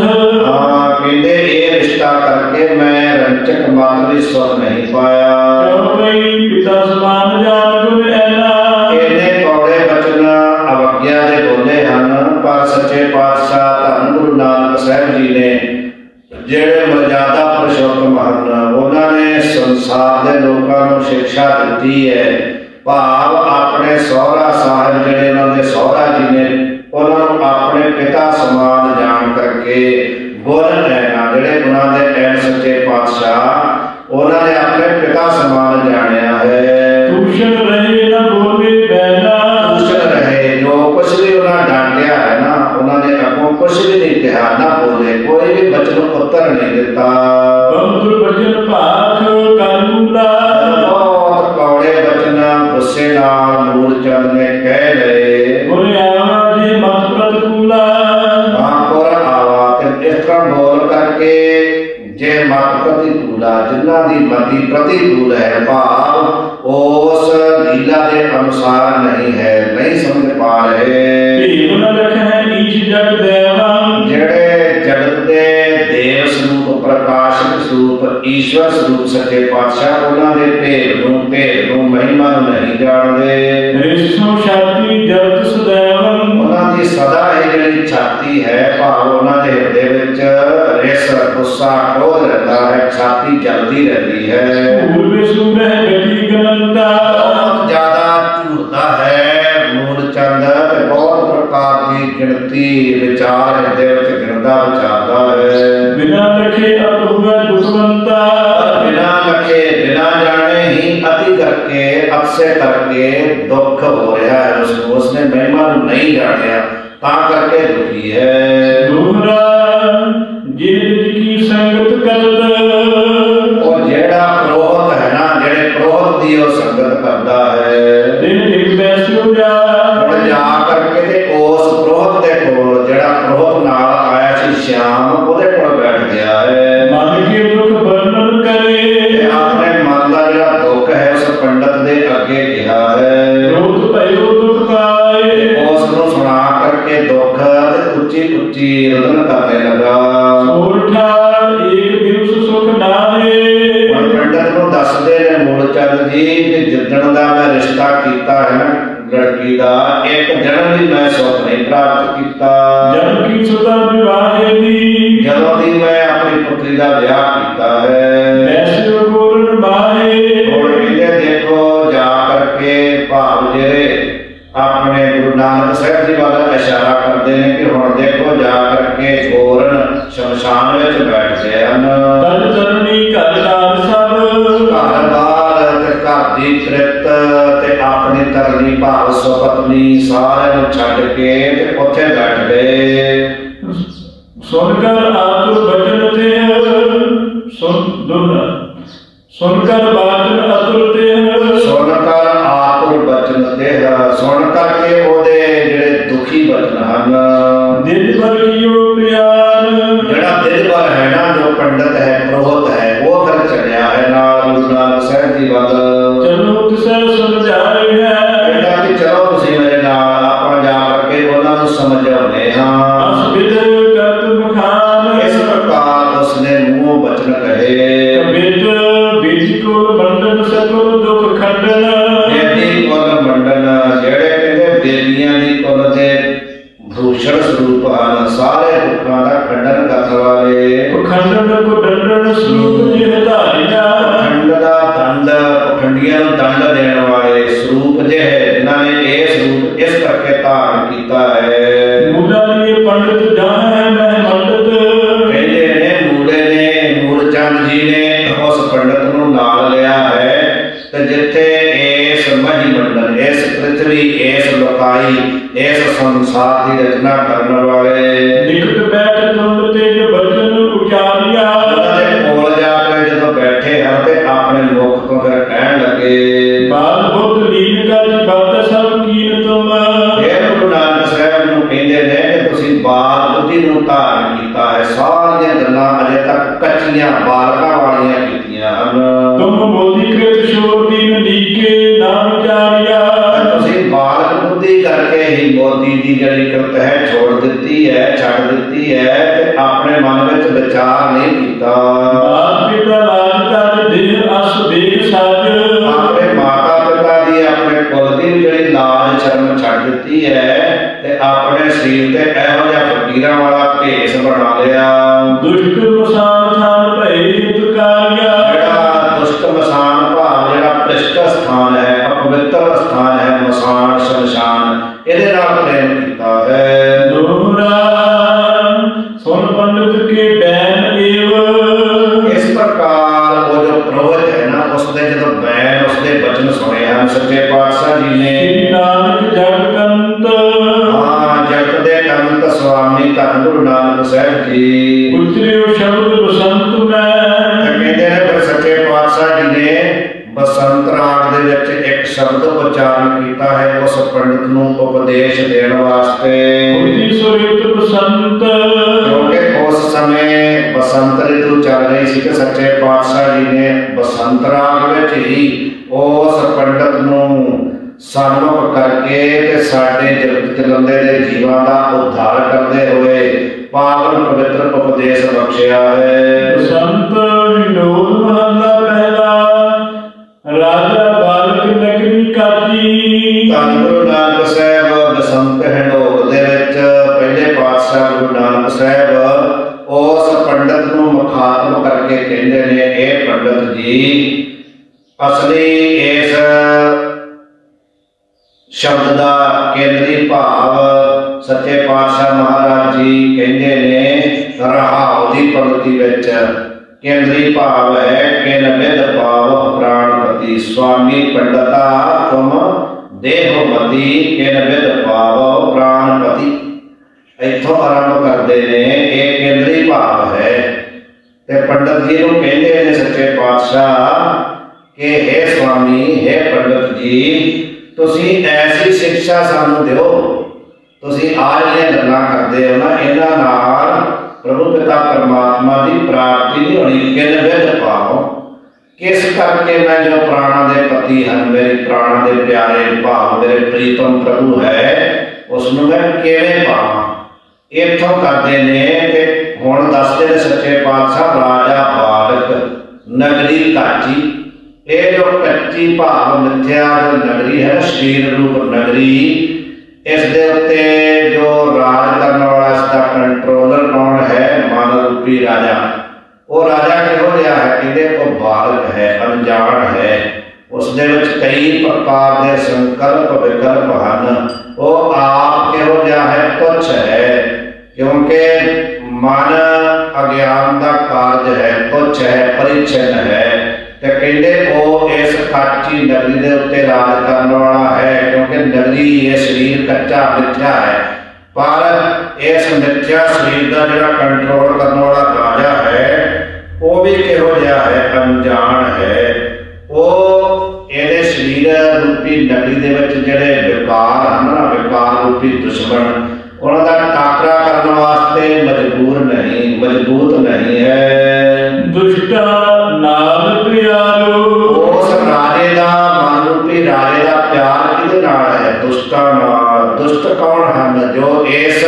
ਕਹਿੰਦੇ ਇਹ ਰਿਸ਼ਤਾ ਕਰਕੇ ਮੈਂ ਰੰਚਕ ਮਾਤਰ ਦੀ ਸੁਖ ਨਹੀਂ ਪਾਇਆ।
ਚੌਪਈ ਪਿਤਾ ਸਮਾਨ ਜਾਨ ਗੁਣ ਐਨਾ,
ਇਹਨੇ ਕੌੜੇ ਬਚਨ ਅਵਗਿਆ ਦੇ ਬੋਲੇ ਹਨ, ਪਰ ਸੱਚੇ ਪਾਤਸ਼ਾਹ ਧੰਨ ਗੁਰੂ ਨਾਨਕ ਸਾਹਿਬ ਜੀ ਨੇ ਜਿਹੜੇ ਮਰਜ਼ਾਦਾ ਪੁਰਸ਼ੋਤਮ ਹਨ, ਉਹਨਾਂ ਨੇ ਸੰਸਾਰ ਦੇ ਲੋਕਾਂ ਨੂੰ ਸਿੱਖਿਆ ਦਿੱਤੀ ਹੈ। ਭਾਵ ਆਪਣੇ ਸਹੁਰਾ ਸਾਹਿਬ ਜਿਹੜੇ ਉਹਨਾਂ ਦੇ ਸਹੁਰਾ ਜੀ ਨੇ, ਉਹਨਾਂ ਨੂੰ ਆਪਣੇ ਪਿਤਾ ਸਮਾਨ ਜਾਣ ਕਰਕੇ ਗੁਣ ਲੈਣਾ, ਜਿਹੜੇ ਗੁਣਾਂ ਦੇ ਐਨ ਸੱਚੇ ਪਾਤਸ਼ਾਹ ਉਹਨਾਂ ਨੇ ਆਪਣੇ ਪਿਤਾ ਸਮਾਨ ਜਾਣਿਆ ਹੈ।
ਤੂਸ਼ਣ ਰਹੇ ਨਾ ਬੋਲੇ ਬੈਨਾ,
ਤੂਸ਼ਣ ਰਹੇ, ਜੋ ਕੁਛ ਵੀ ਉਹਨਾਂ ਡਾਂਟਿਆ ਹੈ ਨਾ, ਉਹਨਾਂ ਨੇ ਅੱਗੋਂ ਕੁਛ ਵੀ ਨਹੀਂ ਕਿਹਾ, ਨਾ ਬੋਲੇ, ਕੋਈ ਵੀ ਬਚਨ ਉੱਤਰ ਨਹੀਂ ਦਿੱਤਾ।
ਬੰਧੁਰ ਬਚਨ ਭਾਖ ਕਰੂਲਾ,
ਬਹੁਤ ਕੌੜੇ ਬਚਨ ਗੁੱਸੇ ਨਾਲ ਮੂਲ ਚੰਦ ਨੇ ਕਹਿ ਲਏ।
ਬੁਰਿਆਵਾ ਦੇ ਮਤ ਪ੍ਰਤਕੂਲਾ,
ਮਹਾਂਪੁਰ ਆਵਾ ਤੇ ਇਸ ਤਰ੍ਹਾਂ ਬੋਲ ਕਰਕੇ ਜੇ ਮਤ ਪ੍ਰਤੀਕੂਲਾ, ਜਿਨ੍ਹਾਂ ਦੀ ਮਤੀ ਪ੍ਰਤੀਕੂਲ ਹੈ, ਭਾਵ ਉਸ ਲੀਲਾ ਦੇ ਅਨੁਸਾਰ ਨਹੀਂ ਹੈ, ਨਹੀਂ ਸਮਝ ਪਾ ਰਹੇ।
ਭੀਮ ਨ ਲਖੈ ਈਸ਼ ਜਗ ਦੇਵਾ,
ਜਿਹੜੇ ਜਗਤ ਦੇ ਦੇਵ ਸਰੂਪ, ਪ੍ਰਕਾਸ਼ਕ ਸਰੂਪ, ਈਸ਼ਵਰ ਸਰੂਪ ਸੱਚੇ ਪਾਤਸ਼ਾਹ ਉਹਨਾਂ ਦੇ ਭੇਦ ਨੂੰ ਮਹਿਮਾ ਨੂੰ ਨਹੀਂ ਜਾਣਦੇ।
ਰਿਸ਼ੋ ਛਾਤੀ ਜਲਤ ਸदैवੰ,
ਉਹਨਾਂ ਦੀ ਸਦਾ ਹੀ ਜਿਹੜੀ ਛਾਤੀ ਹੈ, ਭਾਵ ਉਹਨਾਂ ਦੇ ਹਿਰਦੇ ਵਿੱਚ ਰਿਸ, ਗੁੱਸਾ, ਕ੍ਰੋਧ ਰਹਿੰਦਾ ਹੈ, ਛਾਤੀ ਜਲਦੀ ਰਹਿੰਦੀ ਹੈ।
ਪੂਰਵੇ ਸੂਰਹ ਗਤੀ ਗਨੰਤਾ,
ਬਹੁਤ ਜ਼ਿਆਦਾ ਝੂਰਦਾ ਹੈ ਮੂਲ ਚੰਦ ਤੇ ਬਹੁਤ ਪ੍ਰਕਾਰ ਦੀ ਗਿਣਤੀ ਵਿਚਾਰ ਹਿਰਦੇ ਵਿੱਚ ਗਿਣਦਾ ਵਿਚਾਰਦਾ ਹੈ।
ਬਿਨਾ ਲਖੇ ਅਤ ਹੁਆ ਦੁਖਵੰਤਾ,
ਬਿਨਾਂ ਲਖੇ ਬਿਨਾਂ ਜਾਣੇ ਹੀ ਅਤੀ ਕਰਕੇ, ਅਕਸੇ ਕਰਕੇ ਦੁੱਖ ਹੋ ਰਿਹਾ ਹੈ ਉਸਨੂੰ, ਉਸਨੇ ਮਹਿਮਾ ਨੂੰ ਨਹੀਂ ਜਾਣਿਆ, ਤਾਂ ਕਰਕੇ ਦੁਖੀ ਹੈ।
ਦੁਹਰਾ ਜਿਨ ਕੀ ਸੰਗਤ ਕਰਦ,
ਉਹ ਜਿਹੜਾ ਪ੍ਰੋਹਤ ਹੈ ਨਾ, ਜਿਹੜੇ ਪ੍ਰੋਹਤ ਦੀ ਉਹ ਸੰਗਤ ਕਰਦਾ ਹੈ,
ਤੇ ਇੱਕ ਬੈਸਿਓ ਜਾ,
ਹੁਣ ਜਾ ਕਰਕੇ ਤੇ ਉਸ ਪ੍ਰੋਹਤ ਦੇ ਕੋਲ, ਜਿਹੜਾ ਪ੍ਰੋਹਤ ਨਾਲ ਆਇਆ ਸੀ ਸ਼ਾਮ, ਉਹਦੇ ਕੋਲ ਬੈਠ ਗਿਆ ਹੈ।
ਮਨ ਕੇ ਦੁਖ ਵਰਣਨ ਕਰੇ,
ਤੇ ਆਪਣਾ ਚੰਦ ਜੀ ਕਿ ਜਿੱਦਣ ਦਾ ਮੈਂ ਰਿਸ਼ਤਾ ਕੀਤਾ ਹੈ ਨਾ ਲੜਕੀ ਦਾ, ਇੱਕ ਜਨਮ ਵੀ ਮੈਂ ਸੁੱਖ ਨਹੀਂ ਪ੍ਰਾਪਤ ਕੀਤਾ।
ਜਦ ਕੀ ਸੁਦਾ ਵਿਵਾਹੇ ਦੀ,
ਜਦੋਂ ਦੀ ਮੈਂ ਆਪਣੀ ਪੁੱਤਰੀ ਦਾ ਵਿਆਹ ਕੀਤਾ ਹੈ।
ਵੈਸੇ ਗੋਰਨ ਮਾਏ,
ਹੁਣ ਕਹਿੰਦੇ ਦੇਖੋ ਜਾ ਕਰਕੇ ਭਾਵ ਜਿਹੜੇ ਆਪਣੇ ਗੁਰੂ ਨਾਨਕ ਸਾਹਿਬ ਜੀ ਵੱਲ ਇਸ਼ਾਰਾ ਕਰਦੇ ਨੇ ਕਿ ਹੁਣ ਦੇਖੋ ਜਾ ਕਰਕੇ ਗੋਰਨ ਸ਼ਮਸ਼ਾਨ ਵਿੱਚ ਬੈਠਦੇ ਹਨ।
ਤਨ ਚਰਨੀ ਘਰ ਸਭ,
ਘਰ ਬਾਰ ਤੇ ਘਰ ਦੀ ਤ੍ਰਿਪਤ ਤੇ ਆਪਣੀ ਤਰਨੀ ਭਾਵ ਸੁਪਤਨੀ ਸਾਰਿਆਂ ਨੂੰ ਛੱਡ ਕੇ ਤੇ ਉੱਥੇ ਬੈਠ ਗਏ।
ਸੁਣ ਕਰ ਆਤੁਰ ਬਚਨ ਤੇ ਸੁਣ ਦੁਨਾ, ਸੁਣ ਕਰ ਬਾਚਨ ਅਤੁਰ ਤੇ,
ਸੁਣ ਕਰ ਆਤੁਰ ਬਚਨ ਤੇ, ਸੁਣ ਕਰਕੇ ਉਹਦੇ ਜਿਹੜੇ ਦੁਖੀ ਬਚਨ ਹਨ।
ਦਿਲ ਭਰ ਕੀਓ ਪਿਆਰ,
ਜਿਹੜਾ ਦਿਲ ਭਰ ਹੈ ਨਾ, ਜੋ ਪੰਡਤ ਹੈ ਪ੍ਰੋਹਤ ਹੈ, ਉਹ ਫਿਰ ਚੱਲਿਆ ਹੈ ਨਾਲ ਗੁਰੂ ਨਾਨਕ ਸਾਹਿਬ ਜੀ ਵੱਲ।
ਚਲੋ ਤਿਸੈ ਸਮਝਾਏ ਹੈ,
ਕਹਿੰਦਾ ਕਿ ਚਲੋ ਤੁਸੀਂ ਮੇਰੇ ਨਾਲ, ਆਪਾਂ ਜਾ ਕਰਕੇ ਉਹਨਾਂ ਨੂੰ ਸਮਝਾਉਂਦੇ ਹਾਂ।
ਅਸ ਬਿਦ ਕਰਤ ਬਖਾਨ,
ਇਸ ਪ੍ਰਕਾਰ ਉਸਨੇ ਮੂੰਹੋਂ ਬਚਨ ਕਹੇ।
ਕਬਿਤ ਬੀਜੀ ਕੋਲ ਮੰਡਨ ਸਕਲ ਦੁਖ ਖੰਡਨ,
ਬੇਦੀ ਕੁਲ ਮੰਡਨ, ਜਿਹੜੇ ਕਹਿੰਦੇ ਬੇਦੀਆਂ ਦੀ ਕੁਲ ਦੇ ਭੂਸ਼ਣ ਸਰੂਪ ਹਨ, ਸਾਰੇ ਦੁੱਖਾਂ ਦਾ ਖੰਡਨ ਕਰਨ ਵਾਲੇ।
ਖੰਡਨ ਕੋ ਦੰਡਨ ਸਰੂਪ ਜਿਹ ਧਾਰਿਆ,
ਖੰਡ ਦਾ ਦੰਡ, ਖੰਡੀਆਂ ਨੂੰ ਦੰਡ ਦੇਣ ਵਾਲੇ ਸਰੂਪ ਜਿਹੇ ਜਿਨ੍ਹਾਂ ਨੇ ਇਹ ਸਰੂਪ ਇਸ ਕਰਕੇ ਧਾਰਨ ਕੀਤਾ ਹੈ।
ਮੂਲਾ ਲਈ ਪੰਡਿਤ ਜਾਹੈ ਮਹਿ ਮੰਡਤ,
ਕਹਿੰਦੇ ਨੇ ਮੂਲੇ ਨੇ, ਮੂਲ ਚੰਦ ਜੀ ਨੇ ਉਸ ਪੰਡਤ ਨੂੰ ਨਾਲ ਲਿਆ ਹੈ ਤੇ ਜਿੱਥੇ ਇਸ ਮਹੀ ਮੰਡਲ, ਇਸ ਪ੍ਰਿਥਵੀ, ਇਸ ਲੋਕਾਈ, ਇਸ ਸੰਸਾਰ ਦੀ ਰਚਨਾ ਕਰਨ ਵਾਲੇ
ਨਿਕਟ ਬੈਠ ਤੁੰਡ ਤੇ ਬਚਨ ਉਚਾਰਿਆ,
ਉਹਨਾਂ ਦੇ ਕੋਲ ਜਾ ਕੇ ਜਦੋਂ ਬੈਠੇ ਹਨ ਤੇ ਆਪਣੇ ਮੁਖ ਤੋਂ ਫਿਰ ਕਹਿਣ ਲੱਗੇ।
ਬਾਲ ਬੁੱਧ ਲੀਨ ਕਰ ਬਾਤ ਸਭ ਕੀਨ ਤੁਮ,
ਇਹ ਗੁਰੂ ਨਾਨਕ ਸਾਹਿਬ ਨੂੰ ਕਹਿੰਦੇ ਨੇ ਕਿ ਤੁਸੀਂ ਬਾਲ ਬੁੱਧੀ ਨੂੰ ਧਾਰਨ ਕੀਤਾ ਹੈ, ਸਾਰੀਆਂ ਗੱਲਾਂ ਅਜੇ ਤੱਕ ਕੱਚੀਆਂ ਬਾਲਕਾਂ ਵਾਲੀਆਂ ਕੀਤੀਆਂ ਹਨ।
ਤੁਮ ਮੋਦੀ ਕ੍ਰਿਤ ਸ਼ੋਰ ਦੀਨ ਲੀਕੇ ਨਾ ਵਿਚਾਰਿਆ,
ਤੁਸੀਂ ਬਾਲਕ ਬੁੱਧੀ ਕਰਕੇ ਹੀ ਮੋਦੀ ਦੀ ਜਿਹੜੀ ਕਿਰਤ ਹੈ ਛੋੜ ਦਿੱਤੀ ਹੈ, ਛੱਡ ਦਿੱਤੀ ਹੈ ਤੇ ਆਪਣੇ ਮਨ ਵਿੱਚ ਵਿਚਾਰ ਨਹੀਂ ਕੀਤਾ।
ਮਾਤ ਪਿਤਾ ਲਾਜ ਕਰ ਦੇਹ ਅਸ ਦੇਖ ਸਾਜ,
ਆਪਣੇ ਮਾਤਾ ਪਿਤਾ ਦੀ, ਆਪਣੇ ਕੁਲ ਦੀ ਜਿਹੜੀ ਲਾਜ ਸ਼ਰਮ ਛੱਡ ਦਿੱਤੀ ਹੈ ਤੇ ਆਪਣੇ ਸਰੀਰ ਤੇ ਇਹੋ ਜਿਹਾ ਫਕੀਰਾਂ ਵਾਲਾ ਭੇਸ ਬਣਾ ਲਿਆ।
ਦੁਸ਼ਟ ਮਸਾਨ ਥਾਨ ਭਏ ਤੁਕਾਰਿਆ,
ਜਿਹੜਾ ਦੁਸ਼ਟ ਮਸਾਨ ਭਾਵ ਜਿਹੜਾ ਭ੍ਰਿਸ਼ਟ ਸਥਾਨ ਹੈ, ਅਪਵਿੱਤਰ ਸਥਾਨ ਹੈ, ਮਸਾਨ ਸ਼ਮਸ਼ਾਨ, ਇਹਦੇ ਨਾਲ ਪ੍ਰੇਮ ਕੀਤਾ ਹੈ।
ਦੋਹਰਾ ਸੁਣ ਪੰਡਿਤ ਕੇ ਬੈਨ ਏਵ,
ਇਸ ਪ੍ਰਕਾਰ ਉਹ ਜੋ ਪ੍ਰੋਹਤ ਹੈ ਨਾ, ਉਸਦੇ ਜਦੋਂ ਬੈਨ, ਉਸਦੇ ਬਚਨ ਸੁਣੇ ਹਨ ਸੱਚੇ ਪਾਤਸ਼ਾਹ ਜੀ ਨੇ।
ਸ੍ਰੀ ਨਾਨਕ ਜਗ ਕੰਤ,
ਹਾਂ, ਜਗਤ ਦੇ ਕੰਤ ਸੁਆਮੀ ਧੰਨ ਗੁਰੂ ਨਾਨਕ ਸਾਹਿਬ ਜੀ।
ਉਚਰਿਓ ਸ਼ਬਦ ਬਸੰਤ ਮੈਂ,
ਕਹਿੰਦੇ ਨੇ ਫਿਰ ਸੱਚੇ ਪਾਤਸ਼ਾਹ ਜੀ ਨੇ ਬਸੰਤ ਰਾਗ ਦੇ ਵਿੱਚ ਇੱਕ ਸ਼ਬਦ ਉਚਾਰਨ ਕੀਤਾ ਹੈ ਉਸ ਪੰਡਿਤ ਨੂੰ ਉਪਦੇਸ਼ ਦੇਣ ਵਾਸਤੇ।
ਉਦੀ ਸੁਰਿਤ ਬਸੰਤ,
ਕਿਉਂਕਿ ਉਸ ਸਮੇਂ ਬਸੰਤ ਰਿਤੂ ਚੱਲ ਰਹੀ ਸੀ ਕਿ ਸੱਚੇ ਪਾਤਸ਼ਾਹ ਜੀ ਨੇ ਬਸੰਤ ਰਾਗ ਵਿੱਚ ਹੀ ਉਸ ਪੰਡਿਤ ਨੂੰ ਸਨਮੁਖ ਕਰਕੇ ਤੇ ਸਾਡੇ ਜਗਤ ਜਲੰਦੇ ਦੇ ਜੀਵਾਂ ਦਾ ਉद्धार ਕਰਦੇ ਹੋਏ ਪਾਵਨ ਪਵਿੱਤਰ ਉਪਦੇਸ਼ ਬਖਸ਼ਿਆ ਹੈ।
ਬਸੰਤ ਹਿੰਡੋਲ ਮਹੱਲਾ ਪਹਿਲਾ, ਰਾਜਾ ਬਾਲਕ ਨਗਰੀ ਕਾਜੀ,
ਧੰਨ ਗੁਰੂ ਨਾਨਕ ਸਾਹਿਬ ਬਸੰਤ ਹਿੰਡੋਲ ਦੇ ਵਿੱਚ ਪਹਿਲੇ ਪਾਤਸ਼ਾਹ ਗੁਰੂ ਨਾਨਕ ਸਾਹਿਬ ਉਸ ਪੰਡਤ ਨੂੰ ਮੁਖਾਤਬ ਕਰਕੇ ਕਹਿੰਦੇ ਨੇ, ਇਹ ਪੰਡਤ ਜੀ ਅਸਲੀ ਇਸ ਸ਼ਬਦ ਦਾ ਕੇਂਦਰੀ ਭਾਵ ਸੱਚੇ ਪਾਤਸ਼ਾਹ ਮਹਾਰਾਜ ਜੀ ਕਹਿੰਦੇ ਨੇ ਰਹਾਉ ਦੀ ਪੰਕਤੀ ਵਿੱਚ ਕੇਂਦਰੀ ਭਾਵ ਹੈ ਕਿ ਨਵੇਦ ਭਾਵ ਪ੍ਰਾਣਪਤੀ ਸੁਆਮੀ ਪੰਡਤਾ ਤੁਮ ਦੇਹੋ ਮਤੀ ਕਿ ਨਵੇਦ ਭਾਵ ਪ੍ਰਾਣਪਤੀ। ਇੱਥੋਂ ਆਰੰਭ ਕਰਦੇ ਨੇ, ਇਹ ਕੇਂਦਰੀ ਭਾਵ ਹੈ ਤੇ ਪੰਡਤ ਜੀ ਨੂੰ ਕਹਿੰਦੇ ਨੇ ਸੱਚੇ ਪਾਤਸ਼ਾਹ ਕਿ हे ਸੁਆਮੀ, हे ਪੰਡਤ ਜੀ, ਤੁਸੀਂ ਐਸੀ ਸਿੱਖਿਆ ਸਾਨੂੰ ਦਿਓ, ਤੁਸੀਂ ਆ ਜਿਹੜੀਆਂ ਗੱਲਾਂ ਕਰਦੇ ਹੋ ਨਾ, ਇਹਨਾਂ ਨਾਲ ਪ੍ਰਭੂ ਪਿਤਾ ਪਰਮਾਤਮਾ ਦੀ ਪ੍ਰਾਪਤੀ ਨਹੀਂ ਹੋਣੀ। ਕਿਨ ਵਿਦ ਭਾਵ, ਕਿਸ ਕਰਕੇ ਮੈਂ ਜੋ ਪ੍ਰਾਣਾਂ ਦੇ ਪਤੀ ਹਨ, ਮੇਰੇ ਪ੍ਰਾਣਾਂ ਦੇ ਪਿਆਰੇ ਭਾਵ ਮੇਰੇ ਪ੍ਰੀਤਮ ਪ੍ਰਭੂ ਹੈ, ਉਸ ਨੂੰ ਮੈਂ ਕਿਵੇਂ ਪਾਵਾਂ। ਇੱਥੋਂ ਕਰਦੇ ਨੇ ਤੇ ਹੁਣ ਦੱਸਦੇ ਨੇ ਸੱਚੇ ਪਾਤਸ਼ਾਹ, ਰਾਜਾ ਬਾਲਕ ਨਗਰੀ ਕਾਜੀ, ये जो कच्ची भाव मिथ्या जो नगरी है, शरीर रूप नगरी, इस दे उत्ते जो राज करने वाला, इसका कंट्रोलर कौन है? मन रूपी राजा। वो राजा किहो जिहा है? कहते वो बालक है, अनजान है। उस दे विच कई प्रकार के संकल्प विकल्प हैं। वो आप किहो जिहा है? तुच्छ है, क्योंकि मन अज्ञान का कार्य है, तुच्छ है, परिच्छिन्न है। तो कहते वो इस कच्ची नगरी के उत्ते राज करने वाला है, क्योंकि नगरी ये शरीर कच्चा मिथ्या है। पर इस मिथ्या शरीर का जो कंट्रोल करने वाला राजा है, वो भी किहो जिहा है? अनजान है। वो ये शरीर रूपी नगरी दे विच जिहड़े विकार हैं ना, विकार रूपी दुश्मन, उन्हां दा टाकरा करने वास्ते मजबूर नहीं, मजबूत नहीं है।
दुष्टा नाल प्यारो,
उस राजे दा, मन रूपी राजे दा प्यार किहदे नाल है? दुष्टां नाल। दुष्ट कौन हैं? जो इस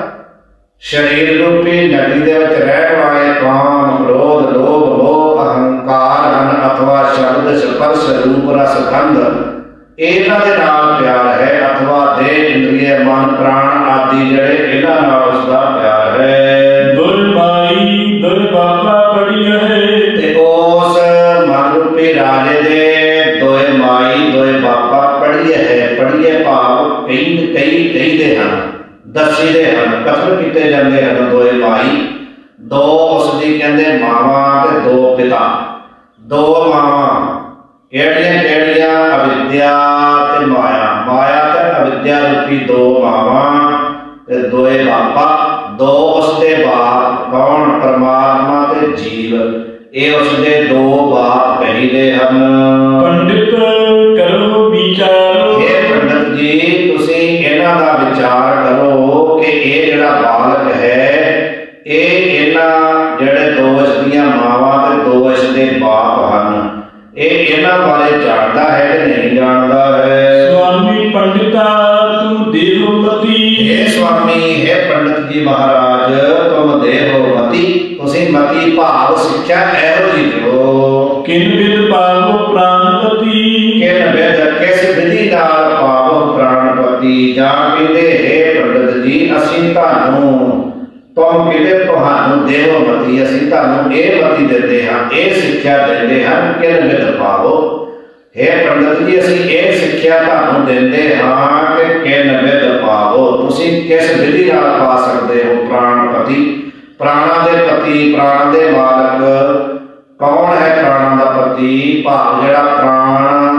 शरीर रूपी नगरी दे विच रहण वाले काम, क्रोध, लोभ, मोह, अहंकार हैं, अथवा शब्द, स्पर्श, रूप, रस, गंध, इन्हां दे नाल प्यार है, अथवा देह, इंद्रिय, मन, प्राण आदि जिहड़े इन्हां नाल उसदा प्यार है।
दुई माई दुई बापा पड़ी है,
ते उस मन रूपी राजे दे दोए माई दोए बापा पढ़िए है। पढ़िए भाव कई दे हैं, दसी दे हैं, कथन किए जाते हैं। दोए माई, दो उसकी कहते मावा ते दो पिता। दो मावा केड़ियां? अविद्या ते माया। माया ते अविद्या रूपी दो मावा ते दोए बापा। दो उसके बाप कौन? परमात्मा ते जीव। ये उसके दो बाप कहीदे हैं।
पंडित करो विचार,
हे पंडित जी तुसी इन्हां दा विचार करो कि ये जिहड़ा बालक है, ये इन्हां जिहड़े दो इसदियां मावां ते दो इसदे बाप हैं, ये इन्हां बारे जानदा है कि नहीं जानदा है?
स्वामी पंडिता तुम देवमती,
हे स्वामी, हे पंडित जी महाराज, तुम देवमती, तुसी मती भाव सिक्ख्या एहो जी दिओ।
किन विद पावो प्राणपति,
किन विद किस विधि नाल पावो प्राणपति। जां कहंदे हे पंडित जी असीं तुहानूं, तुम कहंदे तुहानूं देवमती, असीं तुहानूं ਇਹ ਮਤੀ ਦਿੰਦੇ ਹਾਂ, ਇਹ ਸਿੱਖਿਆ ਦਿੰਦੇ ਹਾਂ। ਕਿਨ ਵਿਦ ਪਾਵੋ, हे पंडित जी ਅਸੀਂ ਇਹ ਸਿੱਖਿਆ ਤੁਹਾਨੂੰ ਦਿੰਦੇ ਹਾਂ ਕਿ ਕਿਨ ਵਿਦ ਪਾਵੋ, ਤੁਸੀਂ ਕਿਸ ਵਿਧੀ ਨਾਲ ਪਾ ਸਕਦੇ ਹੋ ਪ੍ਰਾਣਪਤੀ। प्राणा दे पति, प्राण दे मालक कौन है? प्राणा दा पति भाव जिहड़ा प्राण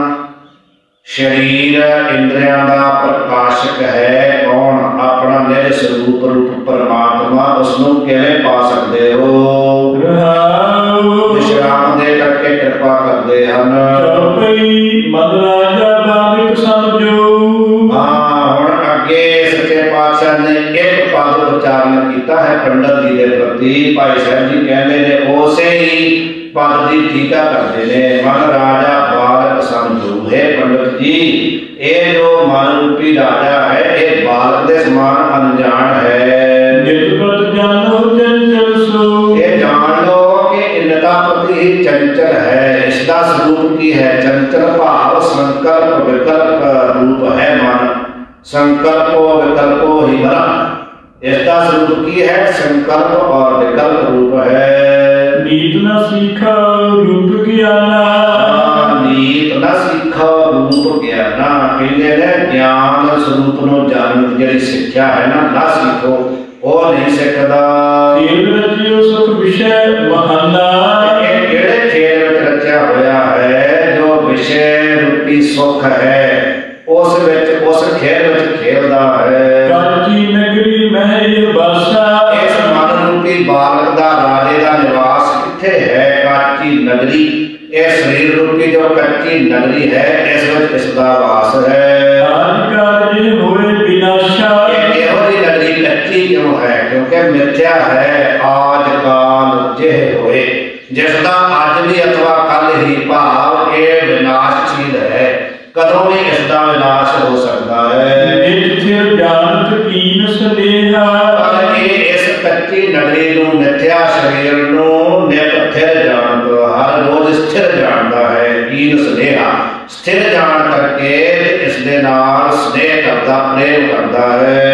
शरीर इंद्रियां दा प्रकाशक है, कौन? अपना निज स्वरूप रूप परमात्मा। उसनूं किवें पा सकदे हो? विश्राम दे करके कृपा करदे हन।
चौपई मद राजा बालिक समझो।
हाँ, हुण अगे सच्चे पातशाह ने एक पद उच्चारण किया है पंडित जी के प्रति। भाई साहब जी कहते हैं उसे ही पद की टीका करते हैं, मन राजा बालक समझो। है पंडित जी, ये जो मन रूपी राजा है ये बालक के समान अनजान है।
जानो चंचल सो,
ये जान लो कि इनका प्रति ही चंचल है, इसका स्वरूप की है चंचल भाव, संकल्प विकल्प रूप है मन। संकल्पो विकल्पो ही मन, इसका स्वरूप की है संकल्प और विकल्प रूप है।
नीत न सीखा रूप ज्ञाना,
नीत न सीखा रूप ज्ञाना। कहते हैं ज्ञान स्वरूप नो जानन जिहड़ी सिक्ख्या है ना सीखो, वो नहीं सिखदा।
खेल रचियो सुख विषय महाना,
किहड़े खेल विच रचिया होया है जो विषय रूपी सुख है, उस विच उस खेल विच खेलदा है।
काची नगरी महल बसा,
इस मन रूपी बालक दा राजे दा निवास किथे है? काची नगरी। ये शरीर रूपी जो कच्ची नगरी है, इस विच इसदा वास है।
आज कार्य होए विनाशा,
इहो जी नगरी कच्ची क्यों है? क्योंकि मिथ्या है। आज काल जिह होए, जिसदा अज भी अथवा कल ही भाव ये विनाशशील है, कदों भी इसका विनाश हो सकता है।
नित्य जानत कीन स्नेहा,
पर ये इस कच्ची नगरी मिथ्या शरीर नित स्थिर जानता, हर रोज स्थिर जानता है। ਯਕੀਨ ਸੁਨੇਹਾ ਸਥਿਰ ਜਾਣ ਕਰਕੇ ਇਸ ਦੇ ਨਾਲ ਸਨੇਹ ਕਰਦਾ, ਪ੍ਰੇਮ ਕਰਦਾ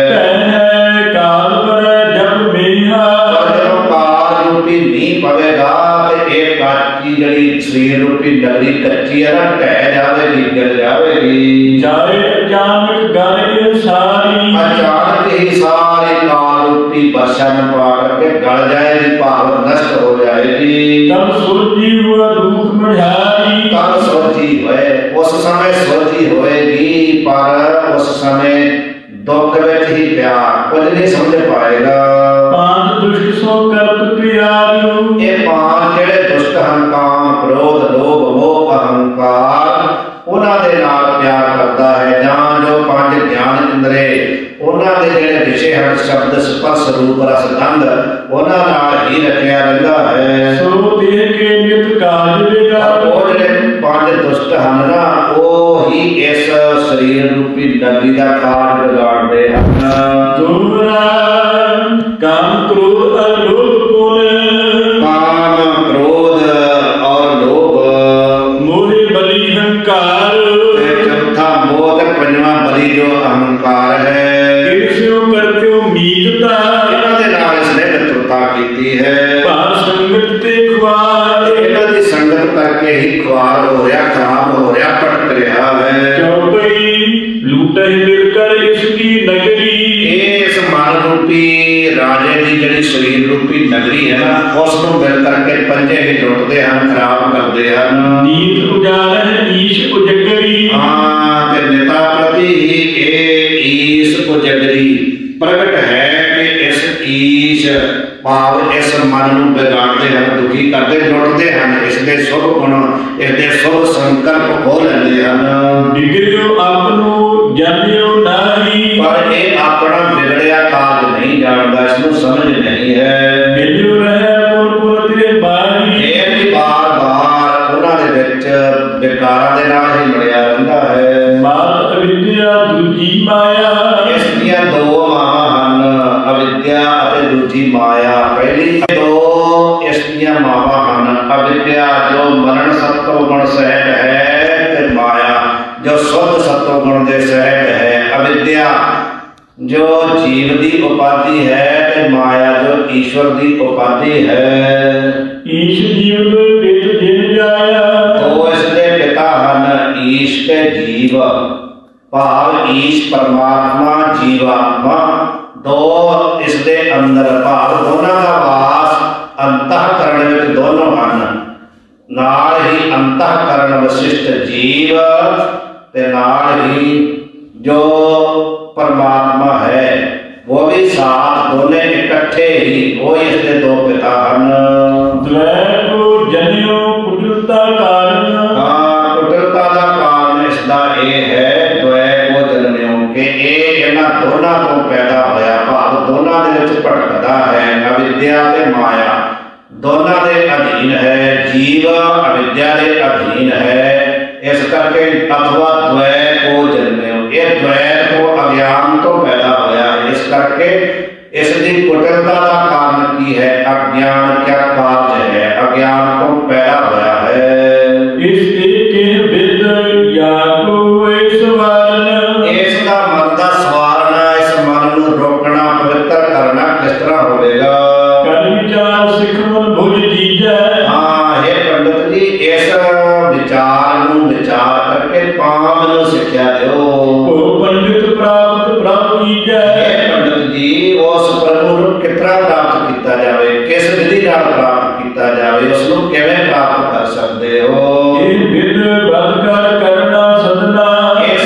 ਹੈ।
ਕਾਲ ਪਰ ਜਬ ਮੀਹਾ,
ਜਦੋਂ ਕਾਲ ਰੂਪੀ ਮੀਂਹ ਪਵੇਗਾ ਤੇ ਇਹ ਕੱਚੀ ਜਿਹੜੀ ਸਰੀਰ ਰੂਪੀ ਨਗਰੀ ਕੱਚੀ ਹੈ ਨਾ, ਢਹਿ ਜਾਵੇਗੀ, ਗਿਰ ਜਾਵੇਗੀ।
ਜਾਏ ਅਚਾਨਕ ਗਲ ਸਾਰੀ,
ਅਚਾਨਕ ਹੀ ਸਾਰੀ ਕਾਲ ਰੂਪੀ ਵਰਸ਼ਾ ਨੂੰ ਪਾ ਕਰਕੇ ਗਲ ਜਾਏਗੀ, ਭਾਵ ਨਸ਼ਟ ਹੋ ਜਾਏਗੀ।
ਤਬ ਸੁਰਜੀ ਹੁਆ ਦੁਖ ਮਝਾਰੀ,
ਤਬ ਸੁਰਜੀ ਹੋਏ, ਉਸ ਸਮੇਂ ਸੁਰਜੀ ਹੋਏਗੀ, ਪਰ ਉਸ ਸਮੇਂ ਦੁੱਖ ਵਿੱਚ ਹੀ ਪਿਆਰ, ਕੁਝ ਨਹੀਂ ਸਮਝ ਪਾਏਗਾ।
ਪਾਂਚ ਦੁਸ਼ਟ ਸੋ ਕਰਤ ਪਿਆਰੂ,
ਇਹ ਪਾਂਚ ਜਿਹੜੇ ਦੁਸ਼ਟ ਹਨ, ਕਾਮ, ਕ੍ਰੋਧ, ਲੋਭ, ਮੋਹ, ਅਹੰਕਾਰ, ਉਹਨਾਂ ਦੇ ਨਾਲ ਪਿਆਰ ਕਰਦਾ ਹੈ। ਜਾਂ ਜੋ ਪੰਜ ਗਿਆਨ ਇੰਦਰੇ, ਉਹਨਾਂ ਦੇ ਜਿਹੜੇ ਵਿਸ਼ੇ ਹਨ, ਸ਼ਬਦ, ਸਪਰਸ਼, ਰੂਪ, ਰਸ, ਗੰਧ, ਉਹਨਾਂ ਨਾਲ ਹੀ ਰਚਿਆ ਰਹਿੰਦਾ ਹੈ।
ਸੋ ਤੇ ਕੇ ਨਿਤ ਕਾਜ ਵਿਗਾੜ,
ਉਹ ਜਿਹੜੇ ਪੰਜ ਦੁਸ਼ਟ ਹਨ ਨਾ, ਉਹ ਹੀ ਇਸ ਸਰੀਰ ਰੂਪੀ ਨਗਰੀ ਦਾ ਕਾਜ ਵਿਗਾੜਦੇ ਹਨ।
ਦੋਹਰਾ ਕਾਮ ਕ੍ਰੋਧ ਅਲੋਭ ਗੁਣ,
ਕਾਮ, ਕ੍ਰੋਧ ਔਰ ਲੋਭ,
ਮੋਹਿ ਬਲੀ ਹੰਕਾਰ,
ਤੇ ਚੌਥਾ ਮੋਹ ਤੇ ਪੰਜਵਾਂ ਬਲੀ ਜੋ ਅਹੰਕਾਰ ਹੈ।
ਕਿਸਿਓ ਕਰਤਿਓ ਮੀਤਤਾ,
ਇਹਨਾਂ ਦੇ ਨਾਲ ਇਸਨੇ ਮਿੱਤਰਤਾ ਕੀਤੀ ਹੈ।
ਭਾਰ ਸੰਗਤ ਤੇ ਖੁਆਰ,
ਇਹਨਾਂ ਦੀ ਸੰਗਤ ਕਰਕੇ ਹੀ ਖੁਆਰ ਹੋ ਰਿਹਾ, ਖਰਾਬ ਹੋ ਰਿਹਾ, ਭਟਕ ਰਿਹਾ ਹੈ।
ਚੌਪਈ ਲੂਟੈ ਮਿਲ ਕਰ ਇਸ ਕੀ ਨਗਰੀ,
ਇਸ ਮਨ ਰੂਪੀ ਰਾਜੇ ਦੀ ਜਿਹੜੀ ਸਰੀਰ ਰੂਪੀ ਨਗਰੀ ਹੈ ਨਾ, ਉਸ ਨੂੰ ਮਿਲ ਕਰਕੇ ਪੰਜੇ ਹੀ ਲੁੱਟਦੇ ਹਨ, ਖਰਾਬ ਕਰਦੇ ਹਨ।
ਨੀਤ ਉਜਾਰਹਿ ਈਸ਼ ਉਜਗਰੀ,
ਹਾਂ, ਤੇ ਨਿਤਾ ਪ੍ਰਤੀ ਹੀ ਇਹ ਈਸ਼ ਉਜਗਰੀ ਪ੍ਰਗਟ ਹੈ ਕਿ ਇਸ ਈਸ਼ ਭਾਵ ਇਸ ਮਨ ਨੂੰ ਵਿਗਾੜਦੇ ਹਨ, ਦੁਖੀ ਕਰਦੇ, ਲੁੱਟਦੇ ਹਨ। ਇਸ ਦੇ ਸ਼ੁਭ ਗੁਣ, ਇਸ ਦੇ ਸ਼ੁਭ ਸੰਕਲਪ ਖੋਹ ਲੈਂਦੇ ਹਨ।
ਬਿਗੜਿਓ ਆਪਨੋ ਜਾਣਿਓ ਨਾਹੀ,
ਪਰ ਇਹ ਆਪਣਾ ਵਿਗੜਿਆ ਕਾਜ ਨਹੀਂ ਜਾਣਦਾ, ਇਸ ਨੂੰ ਸਮਝ ਨਹੀਂ ਹੈ।
ਮਿਲਿਓ ਰਹਿ ਪੁਰ ਪੁਰ ਤੇ ਬਾਰੀ,
ਇਹ ਵੀ ਬਾਰ-ਬਾਰ ਉਹਨਾਂ ਦੇ ਵਿੱਚ ਵਿਕਾਰਾਂ ਦੇ ਨਾਲ ਹੀ ਮਿਲਿਆ ਰਹਿੰਦਾ ਹੈ।
ਮਾਤ ਅਵਿਦਿਆ ਦੂਜੀ ਮਾਇਆ,
ਇਸ ਦੀਆਂ ਦੋ ਮਾਵਾਂ ਹਨ, ਅਵਿਦਿਆ ਅਤੇ ਦੂਜੀ ਮਾਇਆ। ਪਹਿਲੀ ਦੋ ਇਸ ਦੀਆਂ ਮਾਵਾਂ ਹਨ, ਅਵਿਦਿਆ ਜੋ ਮਰਨ ਸਤਵ ਗੁਣ ਸਹਿਤ ਹੈ, ਤੇ ਮਾਇਆ ਜੋ ਸ਼ੁੱਧ ਸਤਵ ਗੁਣ ਦੇ ਸਹਿਤ ਹੈ। ਅਵਿਦਿਆ ਜੋ ਜੀਵ ਦੀ ਉਪਾਧੀ ਹੈ, ਤੇ ਮਾਇਆ ਜੋ ਈਸ਼ਵਰ ਦੀ ਉਪਾਧੀ ਹੈ।
ਈਸ਼ ਜੀਵ ਪਿਤ ਜਿਨ ਜਾਇਆ,
ਦੋ ਇਸ ਦੇ ਪਿਤਾ ਹਨ, ਈਸ਼ ਤੇ ਜੀਵ, ਭਾਵ ਈਸ਼ ਪਰਮਾਤਮਾ, ਜੀਵਾਤਮਾ, ਦੋ ਇਸ ਦੇ ਅੰਦਰ, ਭਾਵ ਦੋਨਾਂ ਦਾ ਵਾਸ ਅੰਤःਕਰਣ ਵਿੱਚ ਦੋਨੋਂ ਹਨ। ਨਾਲ ਹੀ ਅੰਤःਕਰਣ ਵਸਿਸ਼ਟ ਜੀਵ ਤੇ ਨਾਲ ਹੀ ਜੋ ਪਰਮਾਤਮਾ ਹੈ, ਉਹ ਵੀ ਸਾਥ, ਦੋਨੇ ਇਕੱਠੇ ਹੀ, ਉਹ ਇਸ ਦੇ ਦੋ ਪਿਤਾ ਹਨ।
ਦ્વੈ ਕੋ ਜਨਿਓ ਕੁਟਲਤਾ ਕਾਰਨ,
ਹਾਂ, ਕੁਟਲਤਾ ਦਾ ਕਾਰਨ ਇਸ ਦਾ ਇਹ ਹੈ, ਦ્વੈ ਕੋ ਜਨਮਿਓ, ਕਿ ਇਹ ਇਹਨਾਂ ਦੋਨਾਂ ਤੋਂ ਪੈਦਾ ਹੋਇਆ, ਭਾਵ ਦੋਨਾਂ ਦੇ ਵਿੱਚ ਭਟਕਦਾ ਹੈ। ਅਵਿਦਿਆ ਤੇ ਮਾਇਆ ਦੋਨਾਂ ਦੇ ਅਧੀਨ ਹੈ, ਜੀਵ ਅਵਿਦਿਆ ਦੇ ਅਧੀਨ ਹੈ। ਇਸ ਕਰਕੇ ਅਥਵਾ ਦ્વੈ ਕੋ ਜਨਮਿਓ, ਇਹ ਦ્વੈ ਕੋ ਅਗਿਆਨ ਤੋਂ ਪੈਦਾ ਹੋਇਆ। ਇਸ ਕਰਕੇ ਇਸ ਦੀ ਕੁਟਲਤਾ ਦਾ ਕਾਰਨ ਕੀ ਹੈ? ਅਗਿਆਨ ਕਿਆ ਕਾਰਜ ਹੈ? ਅਗਿਆਨ ਤੋਂ ਪੈਦਾ ਹੋਇਆ ਹੈ।
ਇਸ ਏਕੇ ਬਿਦ ਯਾਕੋ ਇਸ ਵਾਰਨ,
ਇਸ ਦਾ ਮਨ ਦਾ ਸਵਾਰਨਾ, ਇਸ ਮਨ ਨੂੰ ਰੋਕਣਾ, ਪਵਿੱਤਰ ਕਰਨਾ ਕਿਸ ਤਰ੍ਹਾਂ ਹੋਵੇਗਾ?
ਕਰ ਵਿਚਾਰ ਸਿਖਮਨ ਭੁਜ ਦੀਜੈ,
ਹਾਂ, ਇਹ ਪੰਡਤ ਜੀ, ਇਸ ਵਿਚਾਰ ਨੂੰ ਵਿਚਾਰ ਕਰਕੇ ਪਾਮ ਨੂੰ ਸਿੱਖਿਆ ਦਿਓ।
ਉਹ ਪੰਡਿਤ ਪ੍ਰਾਪਤ ਪ੍ਰਭ ਕੀਜੈ,
ਇਹ ਪੰਡਤ ਜੀ, ਉਸ ਪ੍ਰਭੂ ਨੂੰ ਕਿਸ ਤਰ੍ਹਾਂ ਪ੍ਰਾਪਤ ਕੀਤਾ ਜਾਵੇ, ਕਿਸ ਵਿਧੀ ਨਾਲ ਪ੍ਰਾਪਤ ਕੀਤਾ ਜਾਵੇ, ਉਸ ਨੂੰ ਕਿਵੇਂ ਪ੍ਰਾਪਤ ਕਰ ਸਕਦੇ ਹੋ?
ਇਹ ਬਿਦ ਬਦ ਕਰ ਕਰਨਾ ਸਦਨਾ,
ਇਸ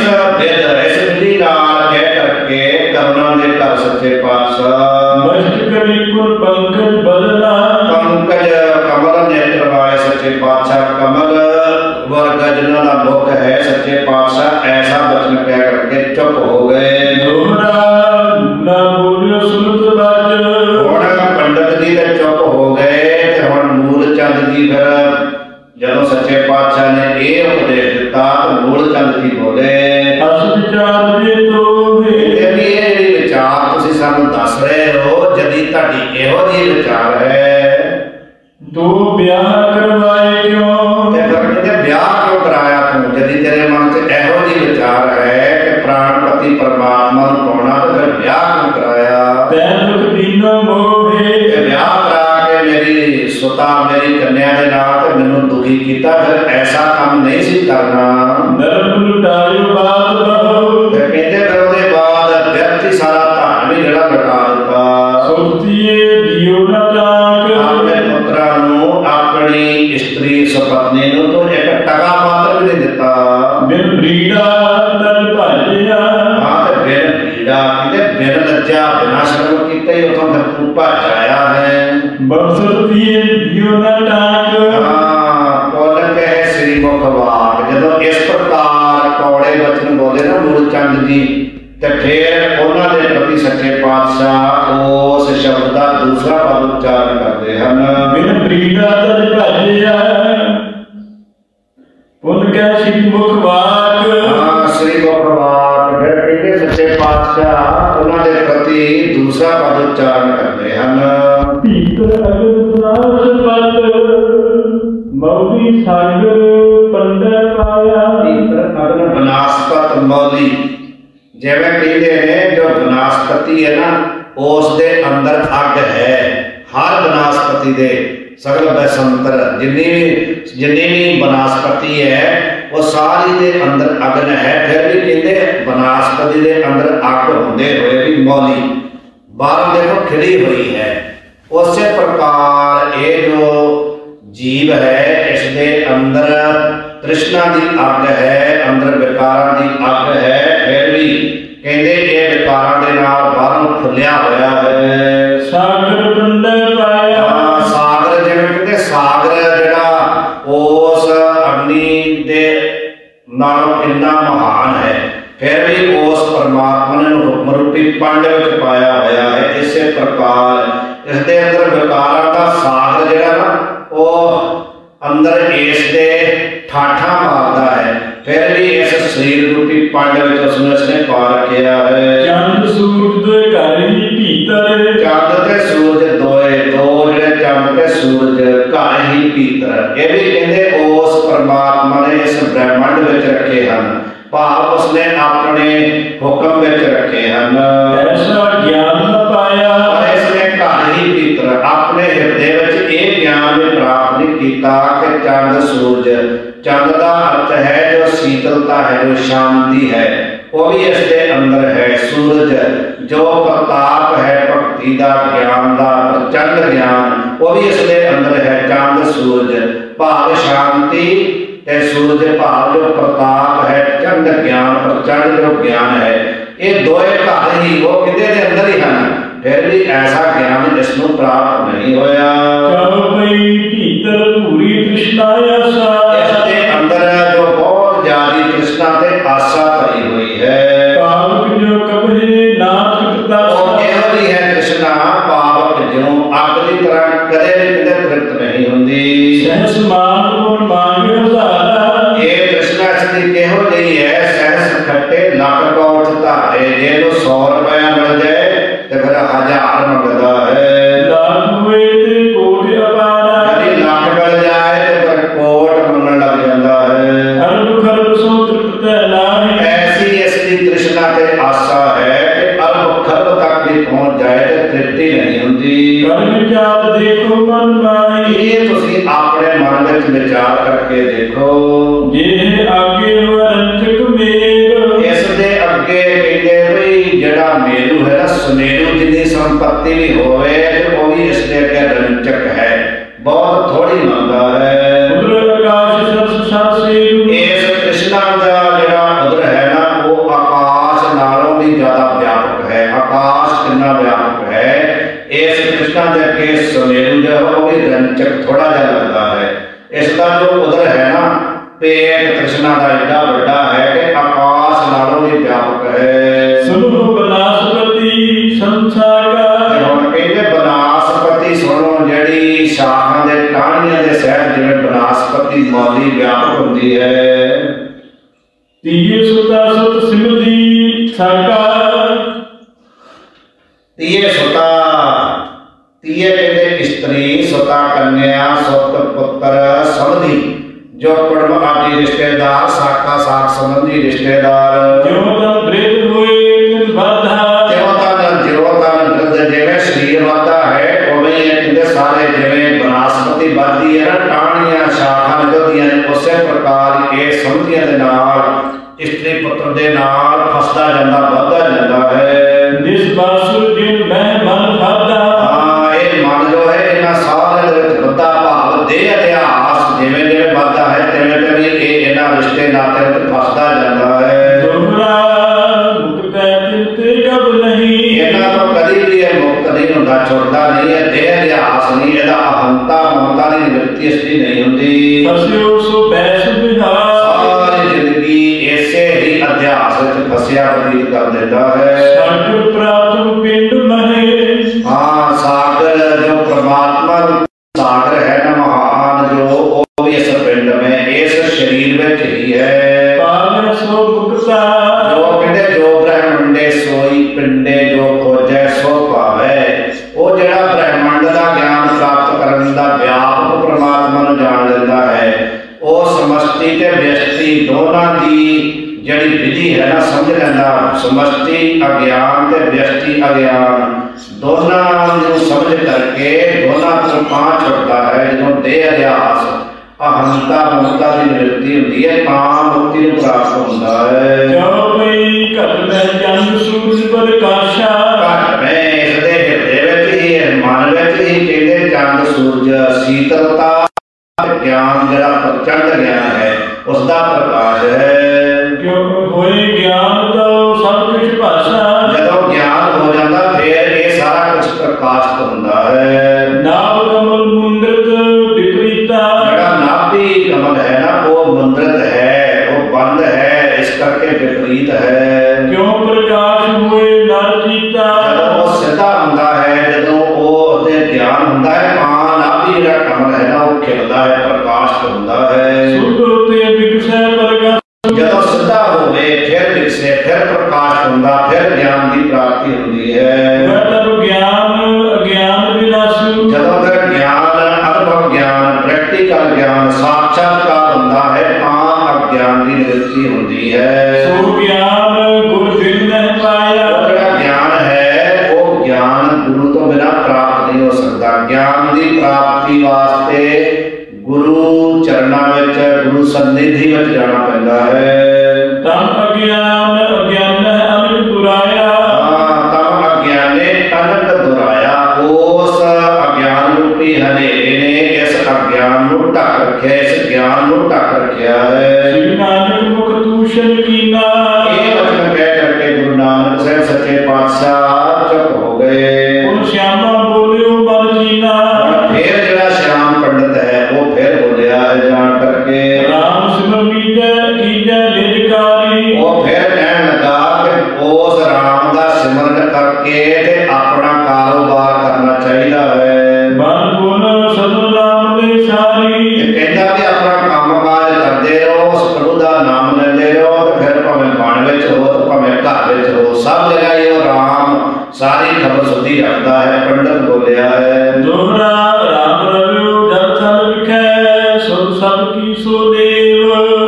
ਵਿਧੀ ਨਾਲ ਕਹਿ ਕਰਕੇ ਕਰਨਾ ਦੇ ਘਰ ਸੱਚੇ ਪਾਤਸ਼ਾਹ,
ਬਸ਼ਟ ਕਰੀ ਕੁਲ ਪੰਕਜ ਬਦਨਾ,
ਪੰਕਜ ਕਮਲ ਨੇਤਰ ਵਾਲੇ ਸੱਚੇ ਪਾਤਸ਼ਾਹ, ਕਮਲ ਵਰਗਾ ਜਿਨ੍ਹਾਂ ਦਾ ਮੁਖ ਹੈ, ਸੱਚੇ ਪਾਤਸ਼ਾਹ ਐਸਾ ਬਚਨ ਕਹਿ ਕਰਕੇ ਚੁੱਪ ਹੋ ਗਏ।
ਦੋਹਰਾ ਨਾ ਬੋਲਿਓ ਸੁਨਤ ਬਾਜ,
ਹੁਣ ਪੰਡਤ ਜੀ ਤੇ ਚੁੱਪ ਹੋ ਗਏ, ਤੇ ਹੁਣ ਮੂਲ ਚੰਦ ਜੀ ਫਿਰ ਜਦੋਂ ਸੱਚੇ ਪਾਤਸ਼ਾਹ ਨੇ ਇਹ ਉਪਦੇਸ਼ ਦਿੱਤਾ ਤਾਂ ਮੂਲ ਚੰਦ ਜੀ ਬੋਲੇ,
ਅਸ ਵਿਚਾਰ ਜੇ ਤੋਹੇ,
ਇਹ ਜਿਹੜੀ ਵਿਚਾਰ ਤੁਸੀਂ ਸਾਨੂੰ ਦੱਸ ਰਹੇ ਹੋ, ਜਦੀ ਤੁਹਾਡੀ ਇਹੋ ਜਿਹੀ ਵਿਚਾਰ ਹੈ,
ਦੋ ਵਿਆਹ ਕਰਵਾਏ ਕਿਉਂ,
ਤੇ ਫਿਰ ਕਹਿੰਦੇ ਵਿਆਹ ਕਿਉਂ यदि तेरे मन च एहो जी विचार है कि प्राणपति परमात्मा नूं पाउणा ते फिर विआह क्यों कराया? विआह करा के मेरी सुता मेरी कन्या दे नाल ते मैनूं दुखी कीता, फिर ऐसा काम नहीं सी करना। कहते फिर ਉਹਦੇ ਬਾਅਦ ਵਿਅਕਤੀ ਸਾਰਾ ਧਨ ਵੀ ਜਿਹੜਾ ਲੁਟਾ ਦਿੱਤਾ। ਆਪਣੇ ਪੁੱਤਰਾਂ ਨੂੰ ਆਪਣੀ ਇਸਤਰੀ ਸੁਪਤਨੀ ਨੂੰ ਤੋਂ ਇੱਕ ਟਕਾ ਮਾਤਰ ਵੀ ਨਹੀਂ ਦਿੱਤਾ। ਹਾਂ ਤੇ ਬਿਨ ਭੀੜਾ ਕਿਤੇ ਬਿਨ ਲੱਜਾ ਬਿਨਾਂ ਸ਼ਰਮ ਕੀਤੇ ਹੀ ਉੱਥੋਂ ਫਿਰ ਤੂੰ ਭੱਜ ਆਇਆ ਹੈ। ਪੁੱਲ ਕਹੇ ਸ੍ਰੀ ਮੁਖ ਵਾਕ। ਜਦੋਂ ਇਸ ਪ੍ਰਕਾਰ ਕੌੜੇ ਬਚਨ ਬੋਲੇ ਨਾ ਮੂਲ ਚੰਦ ਜੀ ਤੇ ਫਿਰ ਉਹਨਾਂ ਦੇ ਪ੍ਰਤੀ ਸੱਚੇ ਪਾਤਸ਼ਾਹ ਉਸ ਸ਼ਬਦ ਦਾ ਦੂਸਰਾ ਪਦ ਉਚਾਰਨ ਕਰਦੇ ਹਨ।
ਸ੍ਰੀ ਮੁਖ ਵਾਕ।
ਹਾਂ ਸ੍ਰੀ ਮੁਖ ਵਾਕ। ਫਿਰ ਕਹਿੰਦੇ ਸੱਚੇ ਪਾਤਸ਼ਾਹ ਉਹਨਾਂ ਦੇ ਪ੍ਰਤੀ ਦੂਸਰਾ ਪਦ ਉਚਾਰਨ ਕਰਦੇ ਹਨ। ਬਨਾਸਪਤ ਮੌਲੀ। ਜਿਵੇਂ ਕਹਿੰਦੇ ਨੇ ਜੋ ਬਨਾਸਪਤੀ ਹੈ ਨਾ ਉਸ ਦੇ ਅੰਦਰ ਅੱਗ ਹੈ। ਹਰ ਬਨਾਸਪਤੀ ਦੇ ਸਗਲ ਬੈਸੰਤਰ ਜਿੰਨੀ ਵੀ ਬਨਾਸਪਤੀ ਹੈ ਉਹ ਸਾਰੀ ਦੇ ਅੰਦਰ ਅਗਨ ਹੈ। ਫਿਰ ਵੀ ਕਹਿੰਦੇ ਬਨਾਸਪਤੀ ਦੇ ਅੰਦਰ ਅੱਗ ਹੁੰਦੇ ਹੋਏ ਵੀ ਮੌਲੀ ਬਾਹਰ ਦੇਖੋ ਖਿੜੀ ਹੋਈ ਹੈ। ਉਸੇ ਪ੍ਰਕਾਰ ਇਹ ਜੋ ਜੀਵ ਹੈ ਇਸ ਦੇ ਅੰਦਰ ਤ੍ਰਿਸ਼ਨਾ ਦੀ ਅੱਗ ਹੈ, ਅੰਦਰ ਵਿਕਾਰਾਂ ਦੀ ਅੱਗ ਹੈ। ਫਿਰ ਵੀ ਕਹਿੰਦੇ ਇਹ ਵਿਕਾਰਾਂ ਦੇ ਨਾਲ ਬਾਹਰੋਂ ਫੁੱਲਿਆ ਹੋਇਆ ਹੈ। ਸਾਗਰ ਜਿਵੇਂ ਕਹਿੰਦੇ ਸਾਗਰ ਜਿਹੜਾ ਉਸ ਅਗਨੀ ਦੇ ਨਾਲੋਂ ਕਿੰਨਾ ਮਹਾਨ ਹੈ, ਫਿਰ ਵੀ ਉਸ ਪਰਮਾਤਮਾ ਨੇ ਹੁਕਮ ਰੂਪੀ ਪੰਡ ਵਿੱਚ ਪਾਇਆ ਹੋਇਆ ਹੈ। ਇਸੇ ਪ੍ਰਕਾਰ ਇਸ ਦੇ ਅੰਦਰ ਵਿਕਾਰਾਂ ਦਾ ਸਾਗਰ ਜਿਹੜਾ ਨਾ ਉਹ ਅੰਦਰ ਇਸ ਦੇ ਠਾਠਾ ਮਾਰਦਾ ਹੈ। ਫਿਰ ਵੀ ਇਸ ਸਰੀਰ ਰੂਪੀ ਪੰਡ ਵਿੱਚ ਉਸ ਨੂੰ ਇਸਨੇ ਪਾ ਰੱਖਿਆ ਹੈ। ਚੰਦ ਸੂਰਜ ਦੇ ਘਰ ਹੀ ਭੀਤਰ। ਚੰਦ ਤੇ ਸੂਰਜ ਦੋਏ ਦੋ ਜਿਹੜੇ ਚੰਦ ਤੇ ਸੂਰਜ ਘਰ ਹੀ ਭੀਤਰ। ਇਹ ਵੀ ਕਹਿੰਦੇ ਉਸ ਪਰਮਾਤਮਾ ਨੇ ਇਸ ਬ੍ਰਹਿਮੰਡ ਵਿੱਚ ਰੱਖੇ ਹਨ, ਭਾਵ ਉਸਨੇ ਆਪਣੇ ਹੁਕਮ ਵਿੱਚ ਰੱਖੇ ਹਨ। ਐਸਾ ਗਿਆਨ ਪਾਇਆ ਇਸਨੇ ਘਰ ਹੀ ਭੀਤਰ ਆਪਣੇ ਹਿਰਦੇ ਵਿੱਚ ਇਹ ਗਿਆਨ ਵੀ ਪ੍ਰਾਪਤ ਨਹੀਂ ਕੀਤਾ ਕਿ ਚੰਦ ਸੂਰਜ। ਚੰਦ ਦਾ ਅਰਥ ਹੈ ਜੋ ਸੀਤਲਤਾ ਹੈ, ਜੋ ਸ਼ਾਂਤੀ ਹੈ, ਉਹ ਵੀ ਇਸ ਦੇ ਅੰਦਰ ਹੈ। ਸੂਰਜ ਜੋ ਪ੍ਰਤਾਪ ਹੈ, ਭਗਤੀ ਦਾ ਗਿਆਨ ਦਾ ਪ੍ਰਚੰਡ ਗਿਆਨ, ਉਹ ਵੀ ਇਸ ਦੇ ਅੰਦਰ ਹੈ। ਚੰਦ ਸੂਰਜ ਭਾਵ ਸ਼ਾਂਤੀ ਤੇ ਸੂਰਜ ਭਾਵ ਜੋ ਪ੍ਰਤਾਪ ਹੈ, ਚੰਡ ਗਿਆਨ ਪ੍ਰਚੰਡ ਜੋ ਗਿਆਨ ਹੈ। ਇਹ ਦੋਏ ਘਰ ਹੀ ਉਹ ਕਿਤੇ ਦੇ ਅੰਦਰ ਹੀ ਹਨ। ਫਿਰ ਵੀ ਐਸਾ ਗਿਆਨ ਇਸ ਨੂੰ ਪ੍ਰਾਪਤ ਨਹੀਂ ਹੋਇਆ। ਇਸ ਦੇ ਅੰਦਰ ਜੋ ਬਹੁਤ ਜ਼ਿਆਦਾ ਤ੍ਰਿਸ਼ਨਾ ਤੇ ਆਸਾ ਭਰੀ ਹੋਈ ਹੈ। ਉਹ ਇਹੋ ਜਿਹੀ ਹੈ ਤ੍ਰਿਸ਼ਨਾ ਪਾਵਕ ਜਿਉਂ ਅੱਗ ਦੀ ਤਰ੍ਹਾਂ ਕਦੇ ਵੀ ਕਿਤੇ ਤ੍ਰਿਪਤ ਨਹੀਂ ਹੁੰਦੀ। ਇਹ ਤ੍ਰਿਸ਼ਨਾ ਦੀ ਕਿਹੋ ਜਿਹੀ ਹੈ ਸਹਿਸ ਖੱਟੇ ਲੱਖ ਕੋਟ ਧਾਰੇ। ਜੇ ਇਹਨੂੰ 100 ਰੁਪਇਆ ਮਿਲ ਜਾਏ ਤੇ ਫਿਰ 1000 ਮੰਗਦਾ ਹੈ। ਯਦि ਲੱਖ ਮਿਲ ਜਾਏ ਤੇ ਫਿਰ ਕੋਟ ਮੰਗਣ ਲੱਗ ਜਾਂਦਾ ਹੈ। ਐਸੀ ਇਸ ਦੀ ਤ੍ਰਿਸ਼ਨਾ ਤੇ ਆਸਾ ਹੈ ਕਿ ਅਰਬ ਖਰਬ ਤੱਕ ਵੀ ਪਹੁੰਚ ਜਾਏ ਤੇ ਤ੍ਰਿਪਤੀ ਨਹੀਂ ਹੁੰਦੀ। ਇਹ ਤੁਸੀਂ ਆਪਣੇ ਮਨ ਵਿੱਚ ਵਿਚਾਰ ਕਰਕੇ ਦੇਖੋ। ਇਸ ਦੇ ਅੱਗੇ ਕਹਿੰਦੇ ਵੀ ਜਿਹੜਾ ਮੇਰੂ ਹੈ ਨਾ ਸੁਨੇਰੂ ਜਿੰਨੀ ਸੰਪत्ति ਵੀ ਹੋਵੇ ਉਹ ਵੀ ਇਸ ਦੇ ਅੱਗੇ ਰੰਚਕ ਹੈ, ਬਹੁਤ ਥੋੜੀ ਮੰਨਦਾ ਹੈ। ਇਸ ਕ੍ਰਿਸ਼ਨਾ ਦਾ ਜਿਹੜਾ ਉਦਰ ਹੈ ਨਾ ਉਹ ਆਕਾਸ਼ ਨਾਲੋਂ ਵੀ ਜ਼ਿਆਦਾ ਵਿਆਪਕ ਹੈ। ਆਕਾਸ਼ ਕਿੰਨਾ ਵਿਆਪਕ ਹੈ, ਇਸ ਕ੍ਰਿਸ਼ਨਾ ਦੇ ਅੱਗੇ ਸੁਨੇਰੂ ਜੋ ਉਹ ਵੀ ਰੰਚਕ ਥੋੜਾ ਜਿਹਾ ਲੱਗਦਾ ਹੈ। ਇਸ ਦਾ ਜੋ ਉਦਰ ਹੈ ਨਾ ਪੇਟ ਕ੍ਰਿਸ਼ਨਾ ਦਾ ਏਡਾ ਵੱਡਾ ਹੈ ਕਿ ਆਕਾਸ਼ ਨਾਲੋਂ ਵੀ ਵਿਆਪਕ ਹੈ। ਹੁਣ ਕਹਿੰਦੇ ਬਨਾਸਪਤੀ ਸੁਣੋ, ਜਿਹੜੀ ਸ਼ਾਖਾਂ ਦੇ ਟਾਹਣੀਆਂ ਦੇ ਸਹਿਤ ਜਿਵੇਂ ਬਨਾਸਪਤੀ ਮੌਲੀ ਵਿਆਪਕ ਹੁੰਦੀ ਹੈ। ਤੀਏ ਸੁਤਾ ਤੀਏ ਕਹਿੰਦੇ ਇਸਤਰੀ, ਸੁਤਾ ਕੰਨਿਆ, ਸੁਤ ਪੁੱਤਰ, ਸਮਧੀ ਜੋ ਕੁੜਮ ਆਦਿ ਰਿਸ਼ਤੇਦਾਰ, ਸਾਕਾ ਸਾਕ ਸੰਬੰਧੀ ਰਿਸ਼ਤੇਦਾਰ,
ਜਿਉ ਤਨ ਬ੍ਰਿਧ ਹੋਏ ਤਿਨ ਵਾਧਾ,
ਜਿਉ ਤਨ ਬ੍ਰਿਧ ਜਿਵੇਂ ਸਰੀਰ ਵੱਧਦਾ ਹੈ, ਉਵੇਂ ਹੀ ਕਹਿੰਦੇ ਸਾਰੇ ਜਿਵੇਂ ਬਨਸਪਤੀ ਵੱਧਦੀ ਹੈ ਨਾ, ਟਾਹਣੀਆਂ ਸ਼ਾਖਾਂ ਨਿਕਲਦੀਆਂ ਨੇ, ਉਸੇ ਪ੍ਰਕਾਰ ਇਹ ਸੰਬੰਧੀਆਂ ਦੇ ਨਾਲ ਇਸਤਰੀ ਪੁੱਤਰ ਦੇ ਨਾਲ ਫਸਦਾ ਜਾਂਦਾ, ਵੱਧਦਾ ਜਾਂਦਾ ਹੈ।
ਨਿਸ ਬਾਸੁਰ ਜਿਨ ਮੈਂ ਮਨ ਖਾਧਾ,
ਇਹ ਮਨ ਜੋ ਹੈ ਇਹਨਾਂ ਸਾਰਿਆਂ ਦੇ ਵਿੱਚ ਵੱਧਦਾ ਭਾਵ ਦੇਹ ਇਤਿਹਾਸ ਜਿਵੇਂ ਜਿਵੇਂ ਵੱਧਦਾ ਹੈ ਤਿਵੇਂ ਤਿਵੇਂ ਇਹ ਇਹਨਾਂ ਰਿਸ਼ਤੇ ਨਾਤੇ ਵਿੱਚ ਫਸਦਾ ਜਾਂਦਾ ਹੈ।
ਦੋਹਰਾ ਮੁਕਤੈ ਚਿੰਤੇ ਕਬ ਨਹੀਂ,
ਇਹਨਾਂ ਤੋਂ ਕਦੀ ਵੀ ਇਹ ਮੁਕਤ ਨਹੀਂ ਹੁੰਦਾ, ਛੁੱਟਦਾ ਨਹੀਂ ਹੈ, ਦੇਹ ਇਤਿਹਾਸ ਨਹੀਂ, ਇਹਦਾ ਅਹੰਤਾ ਮਮਤਾ ਦੀ ਨਿਵਰਤੀ ਇਸਦੀ ਨਹੀਂ ਹੁੰਦੀ।
ਫਸਿਓ ਸੋ ਬੈਸ ਵਿਹਾਰ,
ਸਾਰੀ ਜ਼ਿੰਦਗੀ ਇਸੇ ਹੀ ਅਧਿਆਸ ਵਿੱਚ ਫਸਿਆ ਬਤੀਤ ਕਰ ਦਿੰਦਾ ਹੈ।
ਸਾਗਰ ਪ੍ਰਾਤਮ ਪਿੰਡ ਮਹੇ,
ਸਾਗਰ ਜੋ ਪ੍ਰਮਾਤਮਾ ਸਾਗਰ ਹੈ ਨਾ ਮਹਾਨ, ਜੋ ਉਹ ਵੀ ਇਸ ਪਿੰਡ ਵਿੱਚ ਇਸ ਸਰੀਰ ਵਿੱਚ ਹੀ ਹੈ।
ਪਾਵਨ ਸੋ ਮੁਕਤਾ,
ਜੋ ਕਹਿੰਦੇ ਜੋ ਬ੍ਰਹਮੰਡੇ ਸੋਈ ਪਿੰਡੇ, ਜੋ ਖੋਜੈ ਸੋ ਪਾਵੈ। ਉਹ ਜਿਹੜਾ ਬ੍ਰਹਮੰਡ ਦਾ ਗਿਆਨ ਪ੍ਰਾਪਤ ਕਰਨ ਦਾ ਵਿਆਪਕ ਪ੍ਰਮਾਤਮਾ ਨੂੰ ਜਾਣ ਲੈਂਦਾ ਹੈ, ਉਹ ਸਮਸ਼ਟੀ ਤੇ ਵਿਅਸ਼ਟੀ ਦੋਨਾਂ ਦੀ ਜਿਹੜੀ ਵਿਧੀ ਹੈ ਨਾ ਸਮਝ ਲੈਂਦਾ। ਸਮਸ਼ਟੀ ਅਗਿਆਨ ਤੇ ਵਿਅਸ਼ਟੀ ਅਗਿਆਨ ਦੋਨਾਂ ਨੂੰ ਸਮਝ ਕਰਕੇ ਦੋਨਾਂ ਤੋਂ ਛੁੱਟਦਾ ਹੈ। ਜਦੋਂ ਦੇਹ ਅਧਿਆਸ ਅਹੰਤਾ ਮਮਤਾ ਦੀ ਨਿਵਰਤੀ ਹੁੰਦੀ ਹੈ ਤਾਂ ਮੁਕਤੀ ਨੂੰ ਪ੍ਰਾਪਤ ਹੁੰਦਾ ਹੈ।
ਜੋ ਕੋਈ ਘਟ ਮੈਂ ਚੰਦ ਸੂਰਜ ਪ੍ਰਕਾਸ਼ਾ,
ਘਟ ਮੈਂ ਇਸ ਦੇ ਹਿਰਦੇ ਵਿੱਚ ਹੀ ਮਨ ਵਿੱਚ ਹੀ ਕਹਿੰਦੇ ਚੰਦ ਸੂਰਜ ਸੀਤਲਤਾ ਗਿਆਨ ਜਿਹੜਾ ਪ੍ਰਚੰਡ ਗਿਆਨ ਹੈ ਉਸ ਦਾ ਪ੍ਰਕਾਸ਼ ਹੈ।
ਕਿਉਂ ਹੋਏ ਗਿਆਨ ਤਾਂ ਸਭ ਕੁਝ ਭਾਸ਼ਾ,
ਜਦੋਂ ਗਿਆਨ ਹੋ ਜਾਂਦਾ ਫਿਰ ਇਹ ਸਾਰਾ ਕੁਝ ਪ੍ਰਕਾਸ਼ਿਤ ਹੁੰਦਾ ਹੈ।
ਨਾਭ ਕਮਲ ਮੁੰਦ੍ਰਿਤ ਵਿਪਰੀਤਾ,
ਜਿਹੜਾ ਨਾਭੀ ਕਮਲ ਹੈ ਨਾ ਉਹ ਮੁੰਦ੍ਰਿਤ ਹੈ, ਉਹ ਬੰਦ ਹੈ, ਇਸ ਕਰਕੇ ਵਿਪਰੀਤ ਹੈ।
ਕਿਉਂ ਪ੍ਰਕਾਸ਼ ਹੋਏ ਨਰ ਜੀਤਾ,
ਜਦੋਂ ਉਹ ਸਿੱਧਾ ਹੁੰਦਾ ਹੈ, ਜਦੋਂ ਉਹ ਉਹਦੇ ਗਿਆਨ ਹੁੰਦਾ ਹੈ ਤਾਂ ਨਾਭੀ ਜਿਹੜਾ ਕਮਲ ਹੈ ਨਾ ਉਹ ਖਿੜਦਾ ਹੈ, ਪ੍ਰਕਾਸ਼ਿਤ ਹੁੰਦਾ ਹੈ।
ਸੁਧ ਤੇ ਵਿਗਸੈ ਪ੍ਰਕਾਸ਼,
ਜਦੋਂ ਸਿੱਧਾ ਹੋਵੇ ਫਿਰ ਵਿਗਸੇ, ਫਿਰ ਪ੍ਰਕਾਸ਼ ਹੁੰਦਾ, ਫਿਰ ਗਿਆਨ ਦੀ ਪ੍ਰਾਪਤੀ ਹੁੰਦੀ ਹੈ।
ਤਬ ਗਿਆਨ ਅਗਿਆਨ ਵਿਨਾਸ਼ੂ,
ਜਦੋਂ ਤੱਕ ਗਿਆਨ ਅਨੁਭਵ ਗਿਆਨ ਪ੍ਰੈਕਟੀਕਲ ਗਿਆਨ ਸਾਖਾਤਕਾਰ ਹੁੰਦਾ ਹੈ ਤਾਂ ਅਗਿਆਨ ਦੀ ਨਿਵਰਤੀ ਹੁੰਦੀ ਹੈ।
ਸੋ ਗਿਆਨ ਗੁਰ ਬਿਨ ਨਹੀਂ ਪਾਇਆ,
ਉਹ ਜਿਹੜਾ ਗਿਆਨ ਹੈ ਉਹ ਗਿਆਨ ਗੁਰੂ ਤੋਂ ਬਿਨਾਂ ਪ੍ਰਾਪਤ ਨਹੀਂ ਹੋ ਸਕਦਾ। ਗਿਆਨ ਦੀ ਪ੍ਰਾਪਤੀ ਵਾਸਤੇ ਗੁਰੂ ਚਰਨਾਂ ਵਿੱਚ, ਗੁਰੂ ਸੰਨਿਧੀ ਵਿੱਚ ਜਾਣਾ ਪੈਂਦਾ ਹੈ।
ਤਮ ਅਗਿਆਨ ਅਗਿਆਨ ਅਨਿਕ ਦੁਰਾਇਆ,
ਤਮ ਅਗਿਆਨੇ ਅਨਕ ਦੁਰਾਇਆ, ਉਸ ਅਗਿਆਨ ਰੂਪੀ ਹਨੇਰੇ ਨੇ ਇਸ ਅਗਿਆਨ ਨੂੰ ਢੱਕ ਰੱਖਿਆ, ਇਸ ਗਿਆਨ ਨੂੰ ਢੱਕ ਰੱਖਿਆ ਹੈ।
ਸ੍ਰੀ ਨਾਨਕ ਮੁਖ ਦੂਸ਼ਣ ਕੀਨਾ,
ਇਹ ਵਚਨ ਕਹਿ ਕਰਕੇ ਗੁਰੂ ਨਾਨਕ ਸਾਹਿਬ ਸੱਚੇ ਪਾਤਸ਼ਾਹ ਚੁੱਪ ਹੋ ਗਏ।
ਉਹ ਸ਼ਿਆਮਾ ਬੋਲਿਓ ਮਨ ਜੀਨਾ,
ਫਿਰ ਜਿਹੜਾ ਸ਼ਿਆਮ ਪੰਡਤ ਹੈ ਉਹ ਫਿਰ ਬੋਲਿਆ ਹੈ ਜਾਣ ਕਰਕੇ,
ਰਾਮ ਸਿਮਰ ਕੀਜੈ ਨਿਜਕਾਰੀ,
ਉਹ ਫਿਰ ਕਹਿਣ ਲੱਗਾ ਕਿ ਉਸ ਰਾਮ ਦਾ ਸਿਮਰਨ ਕਰਕੇ ਤੇ ਆਪਣਾ ਕਾਰੋਬਾਰ ਕਰਨਾ ਚਾਹੀਦਾ ਹੈ।
ਮਨ ਬੋਲ ਸਤਿ ਨਾਮ ਦੇ ਸਾਰੀ,
ਇਹ ਕਹਿੰਦਾ ਵੀ ਆਪਣਾ ਕੰਮ ਕਾਜ ਕਰਦੇ ਰਹੋ, ਉਸ ਪ੍ਰਭੂ ਦਾ ਨਾਮ ਲੈਂਦੇ ਰਹੋ, ਤੇ ਫਿਰ ਭਾਵੇਂ ਬਣ ਵਿੱਚ ਹੋ ਤੇ ਭਾਵੇਂ ਘਰ ਵਿੱਚ ਹੋ, ਸਭ ਜਗ੍ਹਾ ਹੀ ਉਹ ਰਾਮ ਸਾਰੀ ਖਬਰ ਸੁਧੀ ਰੱਖਦਾ ਹੈ। ਪੰਡਤ ਬੋਲਿਆ ਹੈ
ਦੋਹਰਾ ਰਾਮ ਰਵਿਓ ਜਨ ਥਲ ਵਿਖੈ, ਸੁਧ ਸਭ ਕੀ ਸੋ ਦੇਵ,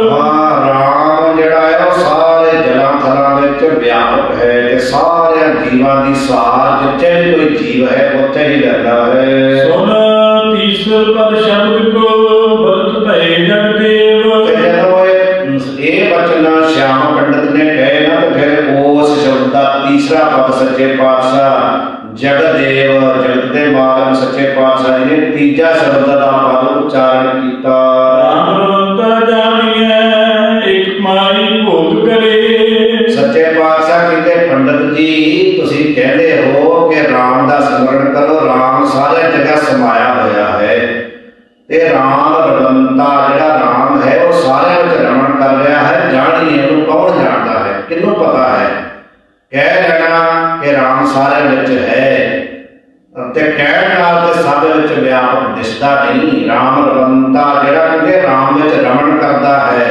ਰਾਮ ਜਿਹੜਾ ਹੈ ਉਹ ਸਾਰੇ ਜਲਾਂ ਥਲਾਂ ਵਿੱਚ ਵਿਆਪਕ ਹੈ ਤੇ ਸਾਰਿਆਂ ਜੀਵਾਂ ਦੀ ਸਾਰ ਜਿੱਥੇ ਵੀ ਕੋਈ ਜੀਵ ਹੈ ਉੱਥੇ ਹੀ ਰਹਿੰਦਾ ਹੈ।
ਸੁਨ ਤੀਸਰ ਪਦ ਸ਼ਬਦ ਕੋ ਬਦਤ ਭੈ ਜਗ ਦੇਵ,
ਤੇ ਜਦੋਂ ਇਹ ਵਚਨ ਸ਼ਿਆਮ ਪੰਡਤ ਨੇ ਕਹੇ ਨਾ ਤੇ ਫਿਰ ਉਸ ਸ਼ਬਦ ਦਾ ਤੀਸਰਾ ਪਦ ਸੱਚੇ ਪਾਤਸ਼ਾਹ ਜਗਦੇਵ, ਜਗਤ ਦੇ ਮਾਲਕ ਸੱਚੇ ਪਾਤਸ਼ਾਹ ਨੇ ਤੀਜਾ ਸ਼ਬਦ ਦਾ ਪਦ ਉਚਾਰਨ ਕੀਤਾ।
ਰਾਮ ਰਵੰਤਾ ਜਾਣੀਐ ਇਕ ਮਾਈ ਭੋਗ ਕਰੇ,
ਸੱਚੇ ਪਾਤਸ਼ਾਹ ਕਹਿੰਦੇ ਪੰਡਤ ਜੀ ਤੁਸੀਂ ਕਹਿੰਦੇ ਹੋ ਕਿ ਰਾਮ ਦਾ ਸਿਮਰਨ ਕਰੋ, ਰਾਮ ਸਾਰੇ ਜਗ੍ਹਾ ਸਮਾਇਆ ਹੋਇਆ ਹੈ ਤੇ ਰਾਮ ਰਵੰਤਾ ਜਿਹੜਾ ਰਾਮ ਹੈ ਉਹ ਸਾਰਿਆਂ ਵਿੱਚ ਰਮਣ ਕਰ ਰਿਹਾ ਹੈ। ਜਾਣੀਏ ਉਹਨੂੰ ਕੌਣ ਜਾਣਦਾ ਹੈ, ਕਿਹਨੂੰ ਪਤਾ ਹੈ? ਕਹਿ ਲੈਣਾ ਕਿ ਰਾਮ ਸਾਰਿਆਂ ਵਿੱਚ ਹੈ ਤੇ ਕਹਿਣ ਨਾਲ ਤੇ ਸਭ ਵਿੱਚ ਵਿਆਪਕ ਦਿਸਦਾ ਨਹੀਂ। ਰਾਮ ਰਵੰਤਾ ਜਿਹੜਾ ਕਹਿੰਦੇ ਰਾਮ ਵਿੱਚ ਰਮਣ ਕਰਦਾ ਹੈ,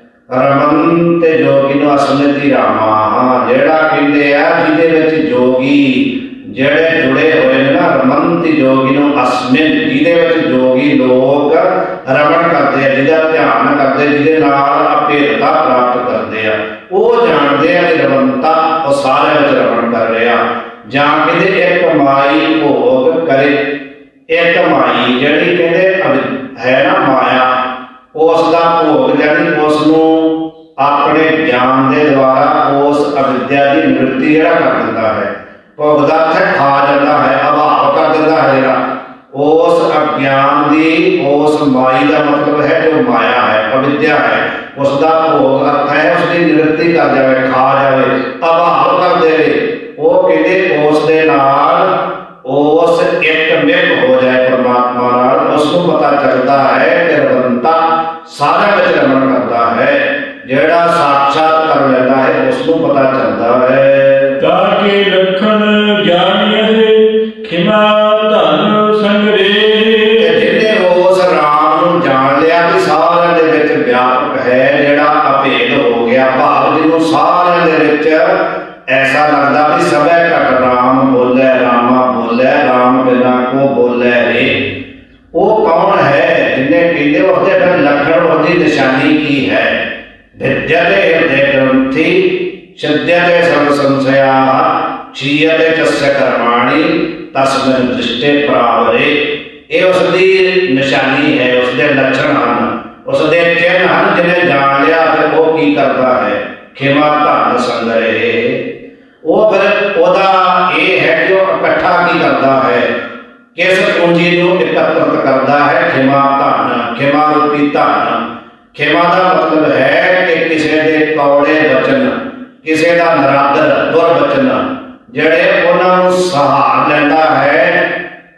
ਰਮਨ ਤੇ ਜੋਗੀ ਨੂੰ ਅਸਮਿਤੀ ਰਾਮਾ, ਜਿਹੜਾ ਕਹਿੰਦੇ ਆ ਜਿਹਦੇ ਵਿੱਚ ਜੋਗੀ ਜਿਹੜੇ ਜੁੜੇ ਹੋਏ ਨੇ ਨਾ, ਰਮਨ ਤੇ ਜੋਗੀ ਨੂੰ ਅਸਮਿਤ, ਜਿਹਦੇ ਵਿੱਚ ਜੋਗੀ ਲੋਕ ਰਮਣ ਕਰਦੇ ਆ, ਜਿਹਦਾ ਧਿਆਨ ਕਰਦੇ, ਜਿਹਦੇ ਨਾਲ ਅਭੇਦਤਾ ਪ੍ਰਾਪਤ ਕਰਦੇ ਆ, ਉਹ ਜਾਣਦੇ ਆ ਕਿ ਰਮਨਤਾ ਉਹ ਸਾਰਿਆਂ ਵਿੱਚ ਰਮਣ ਕਰ ਰਿਹਾ। ਜਾਂ ਕਹਿੰਦੇ ਇੱਕ ਮਾਈ ਭੋਗ ਕਰੇ, ਇੱਕ ਮਾਈ ਜਿਹੜੀ ਕਹਿੰਦੇ ਹੈ ਨਾ ਮਾਇਆ, ਉਸ ਦਾ ਭੋਗ ਜਾਣੀ ਉਸ ਨੂੰ ਆਪਣੇ ਗਿਆਨ ਦੇ ਦੁਆਰਾ ਉਸ ਅਵਿਦਿਆ ਦੀ ਨਿਵਰਤੀ ਜਿਹੜਾ ਕਰ ਦਿੰਦਾ ਹੈ। ਭੋਗ ਦਾ ਅਰਥ ਖਾ ਜਾਂਦਾ ਹੈ, ਅਭਾਵ ਕਰ ਦਿੰਦਾ ਹੈ ਜਿਹੜਾ ਉਸ ਅਗਿਆਨ ਦੀ, ਉਸ ਮਾਈ ਦਾ ਮਤਲਬ ਹੈ ਜੋ ਮਾਇਆ ਹੈ, ਅਵਿਦਿਆ ਹੈ, ਉਸ ਦਾ ਭੋਗ ਅਰਥ ਹੈ ਉਸ ਦੀ ਨਿਵਰਤੀ ਕਰ ਜਾਵੇ, ਖਾ ਜਾਵੇ, ਅਭਾਵ ਕਰ ਦੇਵੇ। ਉਹ ਕਹਿੰਦੇ ਉਸ ਦੇ ਨਾਲ ਉਸ ਇੱਕ ਮਿਕ ਹੋ ਜਾਏ ਪਰਮਾਤਮਾ ਨਾਲ, ਉਸ ਨੂੰ ਪਤਾ ਚੱਲਦਾ ਹੈ ਕਿ ਰਮਨਤਾ ਸਾਰਿਆਂ ਵਿੱਚ ਰਮਣ ਕਰਦਾ ਹੈ। ਜਿਹੜਾ ਸਾਖਸ਼ਾਤ ਕਰ ਲੈਂਦਾ ਹੈ ਉਸ ਨੂੰ ਪਤਾ ਚੱਲਦਾ ਹੈ।
ਤਾਂ ਕਿ ਲਖਣ ਗਿਆਨੀ ਖਿਮਾ ਧਨ ਸੰਗਰੇ,
ਜਿਹਨੇ ਉਸ ਰਾਮ ਨੂੰ ਜਾਣ ਲਿਆ ਕਿ ਸਾਰਿਆਂ ਦੇ ਵਿੱਚ ਵਿਆਪਕ ਹੈ, ਜਿਹੜਾ ਅਭੇਦ ਹੋ ਗਿਆ, ਭਾਵ ਜਿਹਨੂੰ ਸਾਰਿਆਂ ਦੇ ਵਿੱਚ ਐਸਾ ਲੱਗਦਾ ਵੀ ਸਭੈ ਘਟ ਰਾਮ ਬੋਲੇ, ਰਾਮਾ ਬੋਲੇ, ਰਾਮ ਬਿਨਾ ਕੋ ਬੋਲੇ ਰੇ। ਉਹ ਕੌਣ ਹੈ? ਜਿਹਨੇ ਕਹਿੰਦੇ ਉਸਦੇ ਫਿਰ ਲੱਖਣ, ਉਹਦੀ ਨਿਸ਼ਾਨੀ ਕੀ ਹੈ? ਵਿਦਿਅਤੇ ਹਿਰਦੇ ਗ੍ਰੰਥੀ ਸ਼ਿਦਯਤੇ ਸਰਵ ਸੰਸ਼ਯਾਹ ਚੀਯਤੇ ਚस्य ਕਰਮਾਣੀ ਤਸਮਿਨ ਦ੍ਰਿਸ਼ਟੇ ਪ੍ਰਾਵਰੇ। ਇਹ ਉਸਦੀ ਨਿਸ਼ਾਨੀ ਹੈ, ਉਸਦੇ ਲੱਛਣ ਹਨ, ਉਸਦੇ ਚਿੰਨ੍ਹ ਹਨ। ਜਿਹਨੇ ਜਾਣ ਲਿਆ ਫਿਰ ਉਹ ਕੀ ਕਰਦਾ ਹੈ? ਖਿਮਾ ਧਨ ਸੰਗਰੇ। ਉਹ ਫਿਰ ਉਹਦਾ ਇਹ ਹੈ ਕਿ ਉਹ ਇਕੱਠਾ ਕੀ ਕਰਦਾ ਹੈ? ਕਿਸ ਪੂੰਜੀ ਨੂੰ ਇਕੱਤਰਿਤ ਕਰਦਾ ਹੈ? ਖਿਮਾ ਧਨ, ਖਿਮਾ ਰੂਪੀ ਧਨ। ਖਿਮਾ ਦਾ ਮਤਲਬ ਹੈ ਕਿ ਕਿਸੇ ਦੇ ਕੌੜੇ ਬਚਨ, ਕਿਸੇ ਦਾ ਨਰਾਦਰ ਦੁਰਬਚਨ, ਜਿਹੜੇ ਉਹਨਾਂ ਨੂੰ ਸਹਾਰ ਲੈਂਦਾ ਹੈ,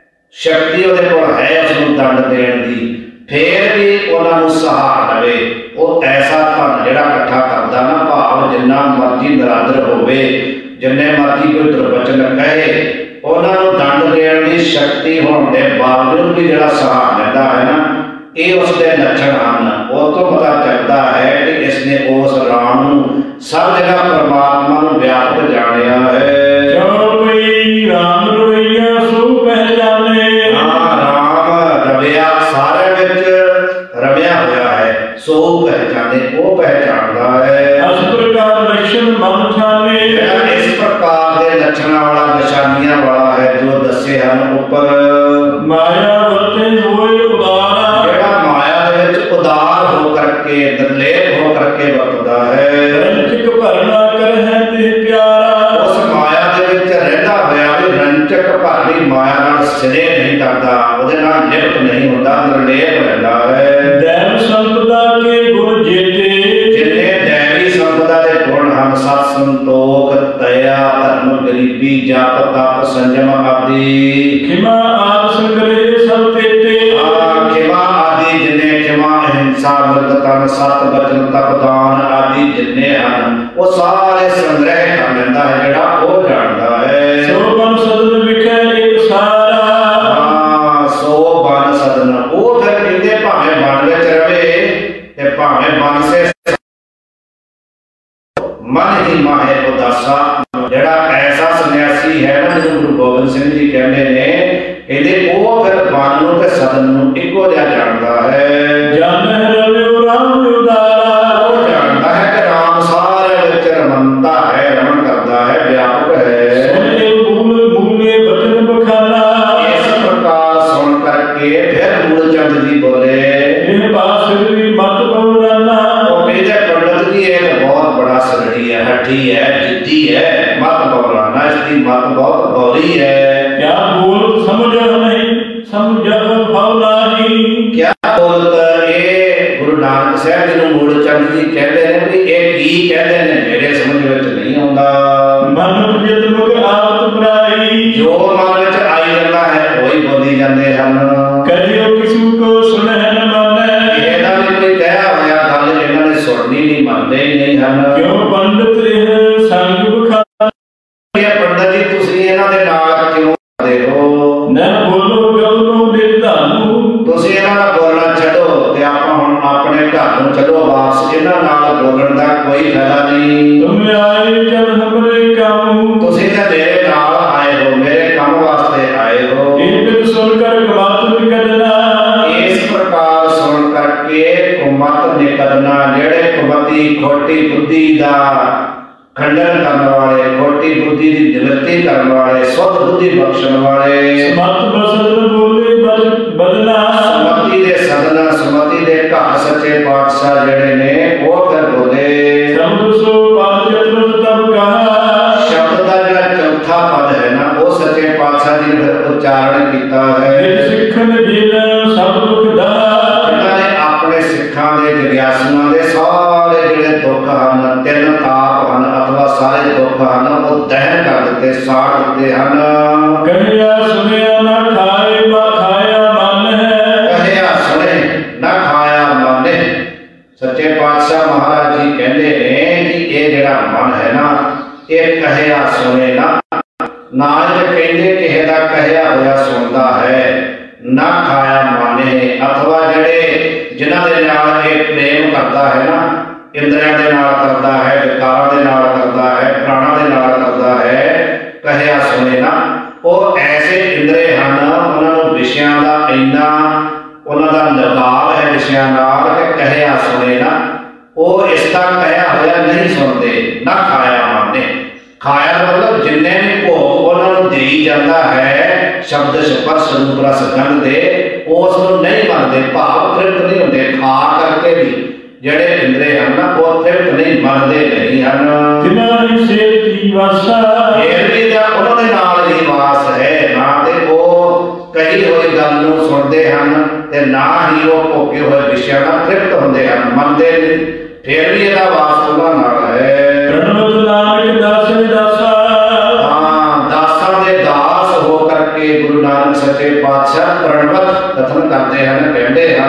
ਸ਼ਕਤੀ ਉਹਦੇ ਕੋਲ ਹੈ ਉਸ ਨੂੰ ਦੰਡ ਦੇਣ ਦੀ, ਫੇਰ ਵੀ ਉਹਨਾਂ ਨੂੰ ਸਹਾਰ ਲਵੇ। ਉਹ ਐਸਾ ਧਨ ਜਿਹੜਾ ਇਕੱਠਾ ਕਰਦਾ ਨਾ, ਭਾਵ ਜਿੰਨਾ ਮਰਜ਼ੀ ਨਰਾਦਰ ਹੋਵੇ, ਜਿੰਨੇ ਮਰਜ਼ੀ ਕੋਈ ਦੁਰਬਚਨ ਕਹੇ, ਉਹਨਾਂ ਨੂੰ ਦੰਡ ਦੇਣ ਦੀ ਸ਼ਕਤੀ ਹੋਣ ਦੇ ਬਾਵਜੂਦ ਵੀ ਜਿਹੜਾ ਸਹਾਰ ਲੈਂਦਾ ਹੈ ਨਾ, ਇਹ ਉਸਦੇ ਲੱਛਣ ਹਨ। ਉਹ ਤੋਂ ਪਤਾ ਚੱਲਦਾ ਹੈ ਕਿ ਇਸਨੇ ਉਸ ਰਾਮ ਨੂੰ ਸਭ ਜਗ੍ਹਾ ਪਰਮਾਤਮਾ ਨੂੰ ਵਿਆਪਕ ਜਾਣਿਆ ਹੈ।
ਜੋ ਕੋਈ ਰਾਮ ਰਵਈਆ ਸੋ ਪਹਿਚਾਨੇ।
ਹਾਂ, ਰਾਮ ਰਵਿਆ ਸਾਰਿਆਂ ਵਿੱਚ ਰਵਿਆ ਹੋਇਆ ਹੈ, ਸੋ ਪਹਿਚਾਨੇ, ਉਹ ਪਹਿਚਾਣਦਾ ਹੈ।
ਇਸ ਪ੍ਰਕਾਰ ਲੱਛਣ ਮਨ ਛਾਨੇ।
ਇਸ ਪ੍ਰਕਾਰ ਦੇ ਲੱਛਣਾਂ ਵਾਲਾ, ਨਿਸ਼ਾਨੀਆਂ ਵਾਲਾ ਹੈ ਜੋ ਦੱਸੇ ਹਨ ਉੱਪਰ।
ਮਾਇਆ ਵਰਤੇ ਹੋਏ ਉਦਾਰਾ।
ਜਿਹੜਾ ਮਾਇਆ ਦੇ ਵਿੱਚ ਉਦਾਰ ਹੋ ਕਰਕੇ, ਨਿਰਲੇਪ ਹੋ ਕਰਕੇ ਵਰਤਦਾ ਹੈ।
ਰੰਚਕ ਭਰਨਾ ਕਰ ਹੈ ਤੇ ਪਿਆਰਾ।
ਉਸ ਮਾਇਆ ਦੇ ਵਿੱਚ ਰਹਿੰਦਾ ਹੋਇਆ ਵੀ ਰੰਚਕ ਭਰਨੀ ਮਾਇਆ ਨਾਲ ਸਿਰੇ ਨਹੀਂ ਕਰਦਾ, ਉਹਦੇ ਨਾਲ ਲਿਪਤ ਨਹੀਂ ਹੁੰਦਾ, ਨਿਰਲੇਪ ਰਹਿੰਦਾ ਹੈ।
ਦੈਵ ਸੰਪਦਾ ਕੇ ਗੁਣ ਜੇਤੇ।
ਜਿੰਨੇ ਦੈਵੀ ਸੰਪਦਾ ਦੇ ਗੁਣ ਹਨ, ਸਤ ਸੰਤੋਖ, ਦਇਆ, ਧਰਮ, ਗਰੀਬੀ, ਜਪ, ਤਪ, ਸੰਜਮ ਆਦਿ।
ਖਿਮਾ ਆਦ ਸੰਗਰੇ ਸਭ ਤੇਤੇ।
ਖਿਮਾ ਆਦਿ ਜਿੰਨੇ, ਖਿਮਾ, ਅਹਿੰਸਾ, ਮਿਰਗਤਨ, ਸਤ, ਬਚਨ, ਤਪ, ਦਾਨ ਆਦਿ ਜਿੰਨੇ ਹਨ, ਉਹ ਸਾਰੇ ਸੰਗ੍ਰਹਿ ਕਰ ਲੈਂਦਾ ਹੈ ਜਿਹੜਾ ਉਹ ਜਾਣਦਾ ਹੈ।
ਸੋ ਬਨ ਸਦਨ ਵਿਖੇ ਇੱਕ ਸਾਰਾ।
ਸੋ ਬਨ ਸਦਨ, ਉਹ ਫਿਰ ਕਹਿੰਦੇ ਭਾਵੇਂ ਬਨ ਵਿੱਚ ਰਵੇ ਤੇ ਭਾਵੇਂ ਬਨ ਸੇ ਮਨ ਹੀ ਮਾਹੇ ਉਦਾਸਾ। ਜਿਹੜਾ ਐਸਾ ਸੰਨਿਆਸੀ ਹੈ ਨਾ, ਜਿਹਨੂੰ ਗੁਰੂ ਗੋਬਿੰਦ ਸਿੰਘ ਜੀ ਕਹਿੰਦੇ ਨੇ, ਕਹਿੰਦੇ ਉਹ ਫਿਰ ਬਨ ਨੂੰ ਤੇ ਸਦਨ ਨੂੰ ਇੱਕੋ ਜਿਹਾ ਜਾਣਦਾ ਹੈ।
ਜਨ ਰਵਿਓ ਰਾਮ ਉਦਾਰਾ।
ਉਹ ਜਾਣਦਾ ਹੈ ਕਿ ਰਾਮ ਸਾਰੇ ਵਿੱਚ ਰਮਨਤਾ ਹੈ, ਰਮਨ ਕਰਦਾ ਹੈ, ਵਿਆਪਕ ਹੈ।
ਸੁਣੇ ਮੂਲ ਮੂਲੇ ਬਚਨ ਬਖਾਨਾ।
ਇਸ ਪ੍ਰਕਾਰ ਸੁਣ ਕਰਕੇ ਫਿਰ ਮੂਲ ਚੰਦ ਜੀ ਬੋਲੇ,
ਇਹ ਪਾਸ ਵੀ ਮਤ ਬਵਰਾਨਾ।
ਉਹ ਕਹਿੰਦੇ ਪੰਡਤ ਜੀ ਇਹ ਬਹੁਤ ਬੜਾ ਸਰੜੀ ਹੈ, ਹੱਠੀ ਹੈ, ਜਿੱਦੀ ਹੈ, ਮਤ ਬਵਰਾਨਾ, ਇਸ ਦੀ ਮਤ ਬਹੁਤ ਬੌਲੀ ਹੈ।
ਕਿਆ ਬੋਲ ਸਮਝ ਨਹੀਂ, ਸਮਝ ਭਾਵ ਨਹੀਂ।
ਕਿਆ ਬੋਲਤ? ਇਹ ਗੁਰੂ ਨਾਨਕ ਸਾਹਿਬ ਜੀ ਨੂੰ ਮੂਲ ਚੰਦ ਜੀ ਕਹਿੰਦੇ ਨੇ ਵੀ ਇਹ ਕੀ ਕਹਿੰਦੇ ਨੇ, ਮੇਰੇ ਸਮਝ ਵਿੱਚ ਨਹੀਂ ਆਉਂਦਾ।
ਮਨ ਜਿਤ ਮੁਖ ਆਪ ਪ੍ਰਾਈ।
ਜੋ ਮਨ ਵਿੱਚ ਆਈ ਜਾਂਦਾ ਹੈ ਉਹੀ ਬੋਲੀ ਜਾਂਦੇ ਹਨ।
ਕਰਿਓ ਕਿਸੂ ਕੋ ਸੁਣੈ ਨ ਮਾਨੈ।
ਇਹਦਾ ਵੀ ਕੋਈ ਕਹਿਆ ਹੋਇਆ ਗੱਲ ਇਹਨਾਂ ਨੇ ਸੁਣਨੀ ਨਹੀਂ, ਮੰਨਦੇ ਹੀ ਨਹੀਂ ਹਨ।
ਕਿਉ ਪੰਡਤ ਇਹ ਸੰਗ ਬਖਾਨਾ।
ਇਹ ਪੰਡਤ ਜੀ ਤੁਸੀਂ ਇਹਨਾਂ ਦੇ ਨਾਲ ਕਿਉਂ ਕਰਦੇ ਹੋ?
ਨ ਬੋਲੋ ਗਉ ਨੂੰ ਨਿਰਧਾਨੂ।
ਤੁਸੀਂ ਇਹਨਾਂ ਨਾਲ ਬੋਲਣਾ ਛੱਡੋ ਤੇ ਆਪਾਂ ਹੁਣ ਆਪਣੇ ਘਰ ਨੂੰ ਚਲੋ ਵਾਪਸ। ਇਹਨਾਂ ਨਾਲ ਬੋਲਣ ਦਾ ਕੋਈ ਫਾਇਦਾ ਨਹੀਂ।
ਤੁਮ ਆਏ ਜਨ ਹਮਰੇ ਕੰਮ।
ਤੁਸੀਂ ਤਾਂ ਮੇਰੇ ਨਾਲ ਆਏ ਹੋ, ਮੇਰੇ ਕੰਮ ਵਾਸਤੇ ਆਏ ਹੋ।
ਇਹ ਬਿਨ ਸੁਣ ਕਰ ਕਮਾਤ ਨਿਕਲਣਾ।
ਇਸ ਪ੍ਰਕਾਰ ਸੁਣ संपत्ति खोटी बुद्धि का खंडन करने वाले, खोटी बुद्धि की निवृत्ति करने वाले, शुद्ध बुद्धि बख्शण वाले, सुमति दे सदना सुमति दे घर सच्चे पातशाह जेड़े ने वो फिर बोले शब्द का जो चौथा पद है ना वो सच्चे पातशाह जी ने उच्चारण किया है। अपने सिखा दे जिज्ञासुओं दे सारे जिहड़े दुख हैं, तीन ताप हैं अथवा सारे दुख हैं वो दहन कर दिते, साड़ दिते हैं। कहिया सुने ना खाए खाया मन है, कहिया सुने ना खाया मन है। सच्चे पातशाह महाराज जी कहते हैं कि ये जिहड़ा मन है ना ये कहिया सुने ना कहते किसी का कहिया होया सुनता है, ना खाया माने अथवा जिहड़े जिन्हां दे नाल ये प्रेम करता है ना, इंद्रियां दे नाल करता है, विकारां दे नाल करता है, प्राणां दे नाल करता है, कहिया सुने ना वो ऐसे इंद्रे हैं उन्होंने विषयां दा इन्ना उन्हां दा लगाव है विषयां नाल कि कहिया सुने ना वो इसका कहिया होया नहीं सुनते, ना खाया माने। खाया मतलब जिन्ने भी भोग उन्होंने दे जाता है शब्द स्पर्श रूप रस गंध दे उस नहीं मनते, भाव तृप्त नहीं होंगे। खा करके भी जेड़े इंद्रे हैं ना वो तृप्त नहीं मनते नहीं हैं, उन्होंने नाल ही वास है ना ते वो कही हुई गल नूं सुनते हैं ते ना ही वो भोगे हुए विषयां नाल तृप्त होंदे हैं, मनते नहीं, फिर भी इहदा वास उन्हां नाल है। गुरु नानक सच्चे पातशाह प्रणवत कथन करते हैं, कहते हैं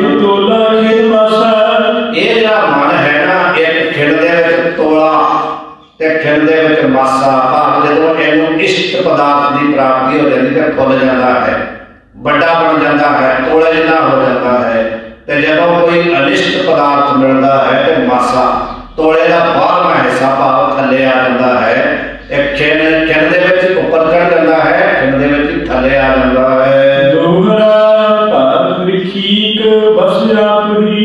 ये जो मन है ना एक खिड़ दे विच तोला ते खिड़ दे विच मासा, भाव जदों इहनूं इष्ट पदार्थ की प्राप्ति हो जाती है फुल जाता है, बड़ा बन जाता है, तोले जिन्ना हो जाता है। ते जदों कोई अनिष्ट पदार्थ मिलता है तो मासा तोले का बाहरवां हिस्सा भाव थल्ले आ जाता है, खिड़ दे विच उपर चढ़ जाता है, खिड़ दे विच थल्ले आ जाता है। दोहरा भाव ठीक बस आप ही,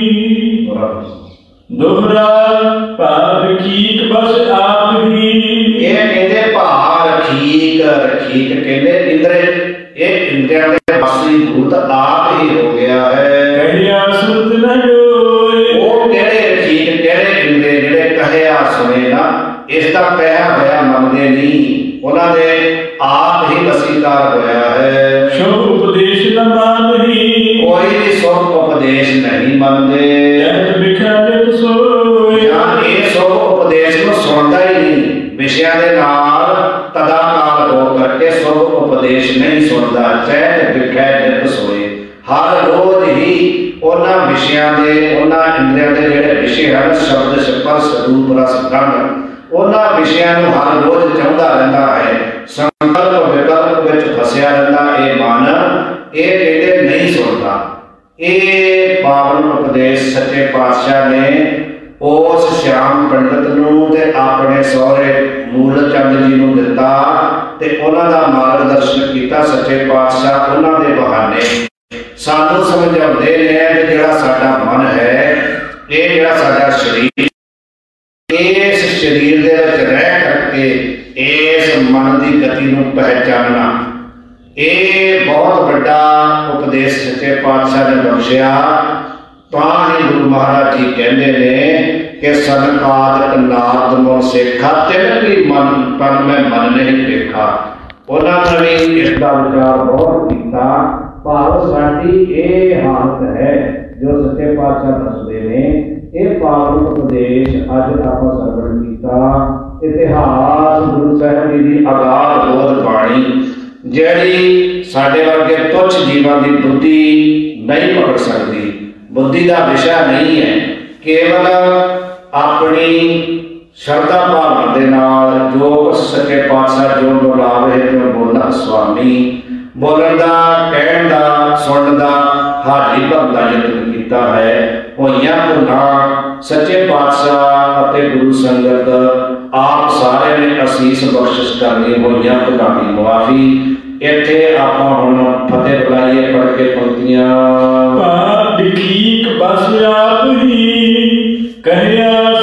दोहरा भाव ठीक बस आप ही। ये कहते भाव ठीक ठीक कहते इंद्र ये इंद्रियां दे बसी भूत आप ही हो गया है। कहिया सुत न जोए वो केड़े ठीक केड़े इंद्र जेड़े कहिया सुने ना इसका कहा होया मनदे नहीं, उन्होंने आप ही वसीकार होया है। शुभ उपदेश न मानही कोई भी शुभ उपदेश नहीं मनदे, ये शुभ उपदेश को सुनता ही नहीं, विषयां दे नाल तदाकार हो करके शुभ उपदेश नहीं सुनता, चैत विखै नित सोए। हर रोज ही उन्हां विषयां दे उन्हां इंद्रियां दे जेड़े विषय हैं शब्द स्पर्श रूप रस गंध उन्हां विषयां नूं हर रोज चाहुंदा रहिंदा है, संकल्प विकल्प विच फसिया रहिंदा ये मन, ये कहते नहीं सुनता। ये पावन उपदेश सच्चे पातशाह ने उस श्याम पंडित नूं ते अपने सहुरे मूल चंद जी नूं दिता ते उन्हां दा मार्गदर्शन कीता। सच्चे पातशाह उन्हां दे बहाने सानू समझाउंदे ने कि जिहड़ा साडा मन है ये जिहड़ा साडा शरीर इस शरीर दे विच रह करके इस मन की गति नूं पहचानना ये बहुत बड़ा उपदेश सच्चे पातशाह ने बख्शिया। तां ही गुरु महाराज जी कहते हैं कि सनकादिक नारद मोह सेखा तिन भी मन तन में मन नहीं देखा। उन्होंने भी इसका विचार बहुत किया। भाव साडी ये हालत है जो सच्चे पातशाह दसदे ने ये पावन उपदेश अज आपां सरवण कीता। इतिहास गुरु साहिब जी की अगाध बोध बाणी जिहड़ी साडे वर्गे तुच्छ जीवां की बुद्धि नहीं पकड़ सकती, बुद्धि का विषय नहीं है, केवल अपनी श्रद्धा भावना के नाल जो सच्चे पातशाह जो बुलावे जो बोला स्वामी बोलन का कहण का सुनन का हाली भगत का यत्न किया है। होइयां भुलां सच्चे पातशाह अते गुरु संगत आप सारे ने असीस बख्शिश करनी। होइयां भुलां दी मुआफी। इत्थे आपां हुण फतेह बुलाइए पढ़ के पंक्तियां। ठीक बस आप ही कहिया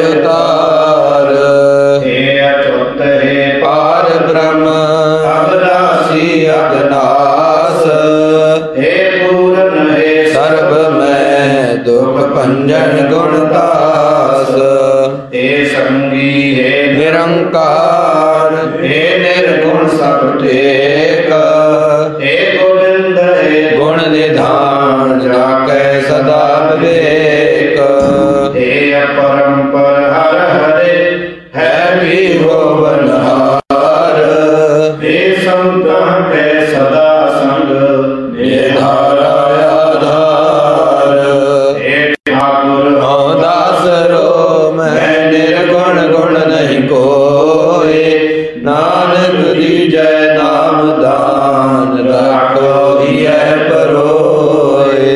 ਉਤਾਰ।
हे अच्युत हे
पार ब्रह्म अविनाशी अविनाश।
हे पूर्ण हे
सर्व में दुख भंजन गुणदास।
हे संगी हे
निरंकार हे निर्गुण सब टेक।
हे गोविंद हे
गुण निधान जाके सदा विवेक।
हे अपरंपर हर हरे
है भी हो बनहार।
हे संत के सदा संग
निधारा आधार।
हे ठाकुर
हूँ दास रो मैं निर्गुण गुण नहीं कोई। नानक दीजै नाम दान राखो हिय परोए।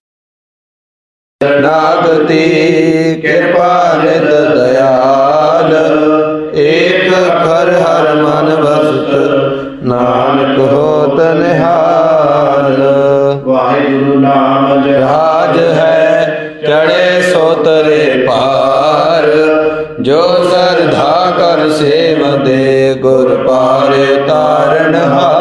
नागति कृपा नित दयाल। एक अखर हर मन बसत नानक होत निहाल।
वाहिगुरु नाम
राज है चढ़े सोतरे पार। जो श्रद्धा कर सेव दे गुर पार तारण हार।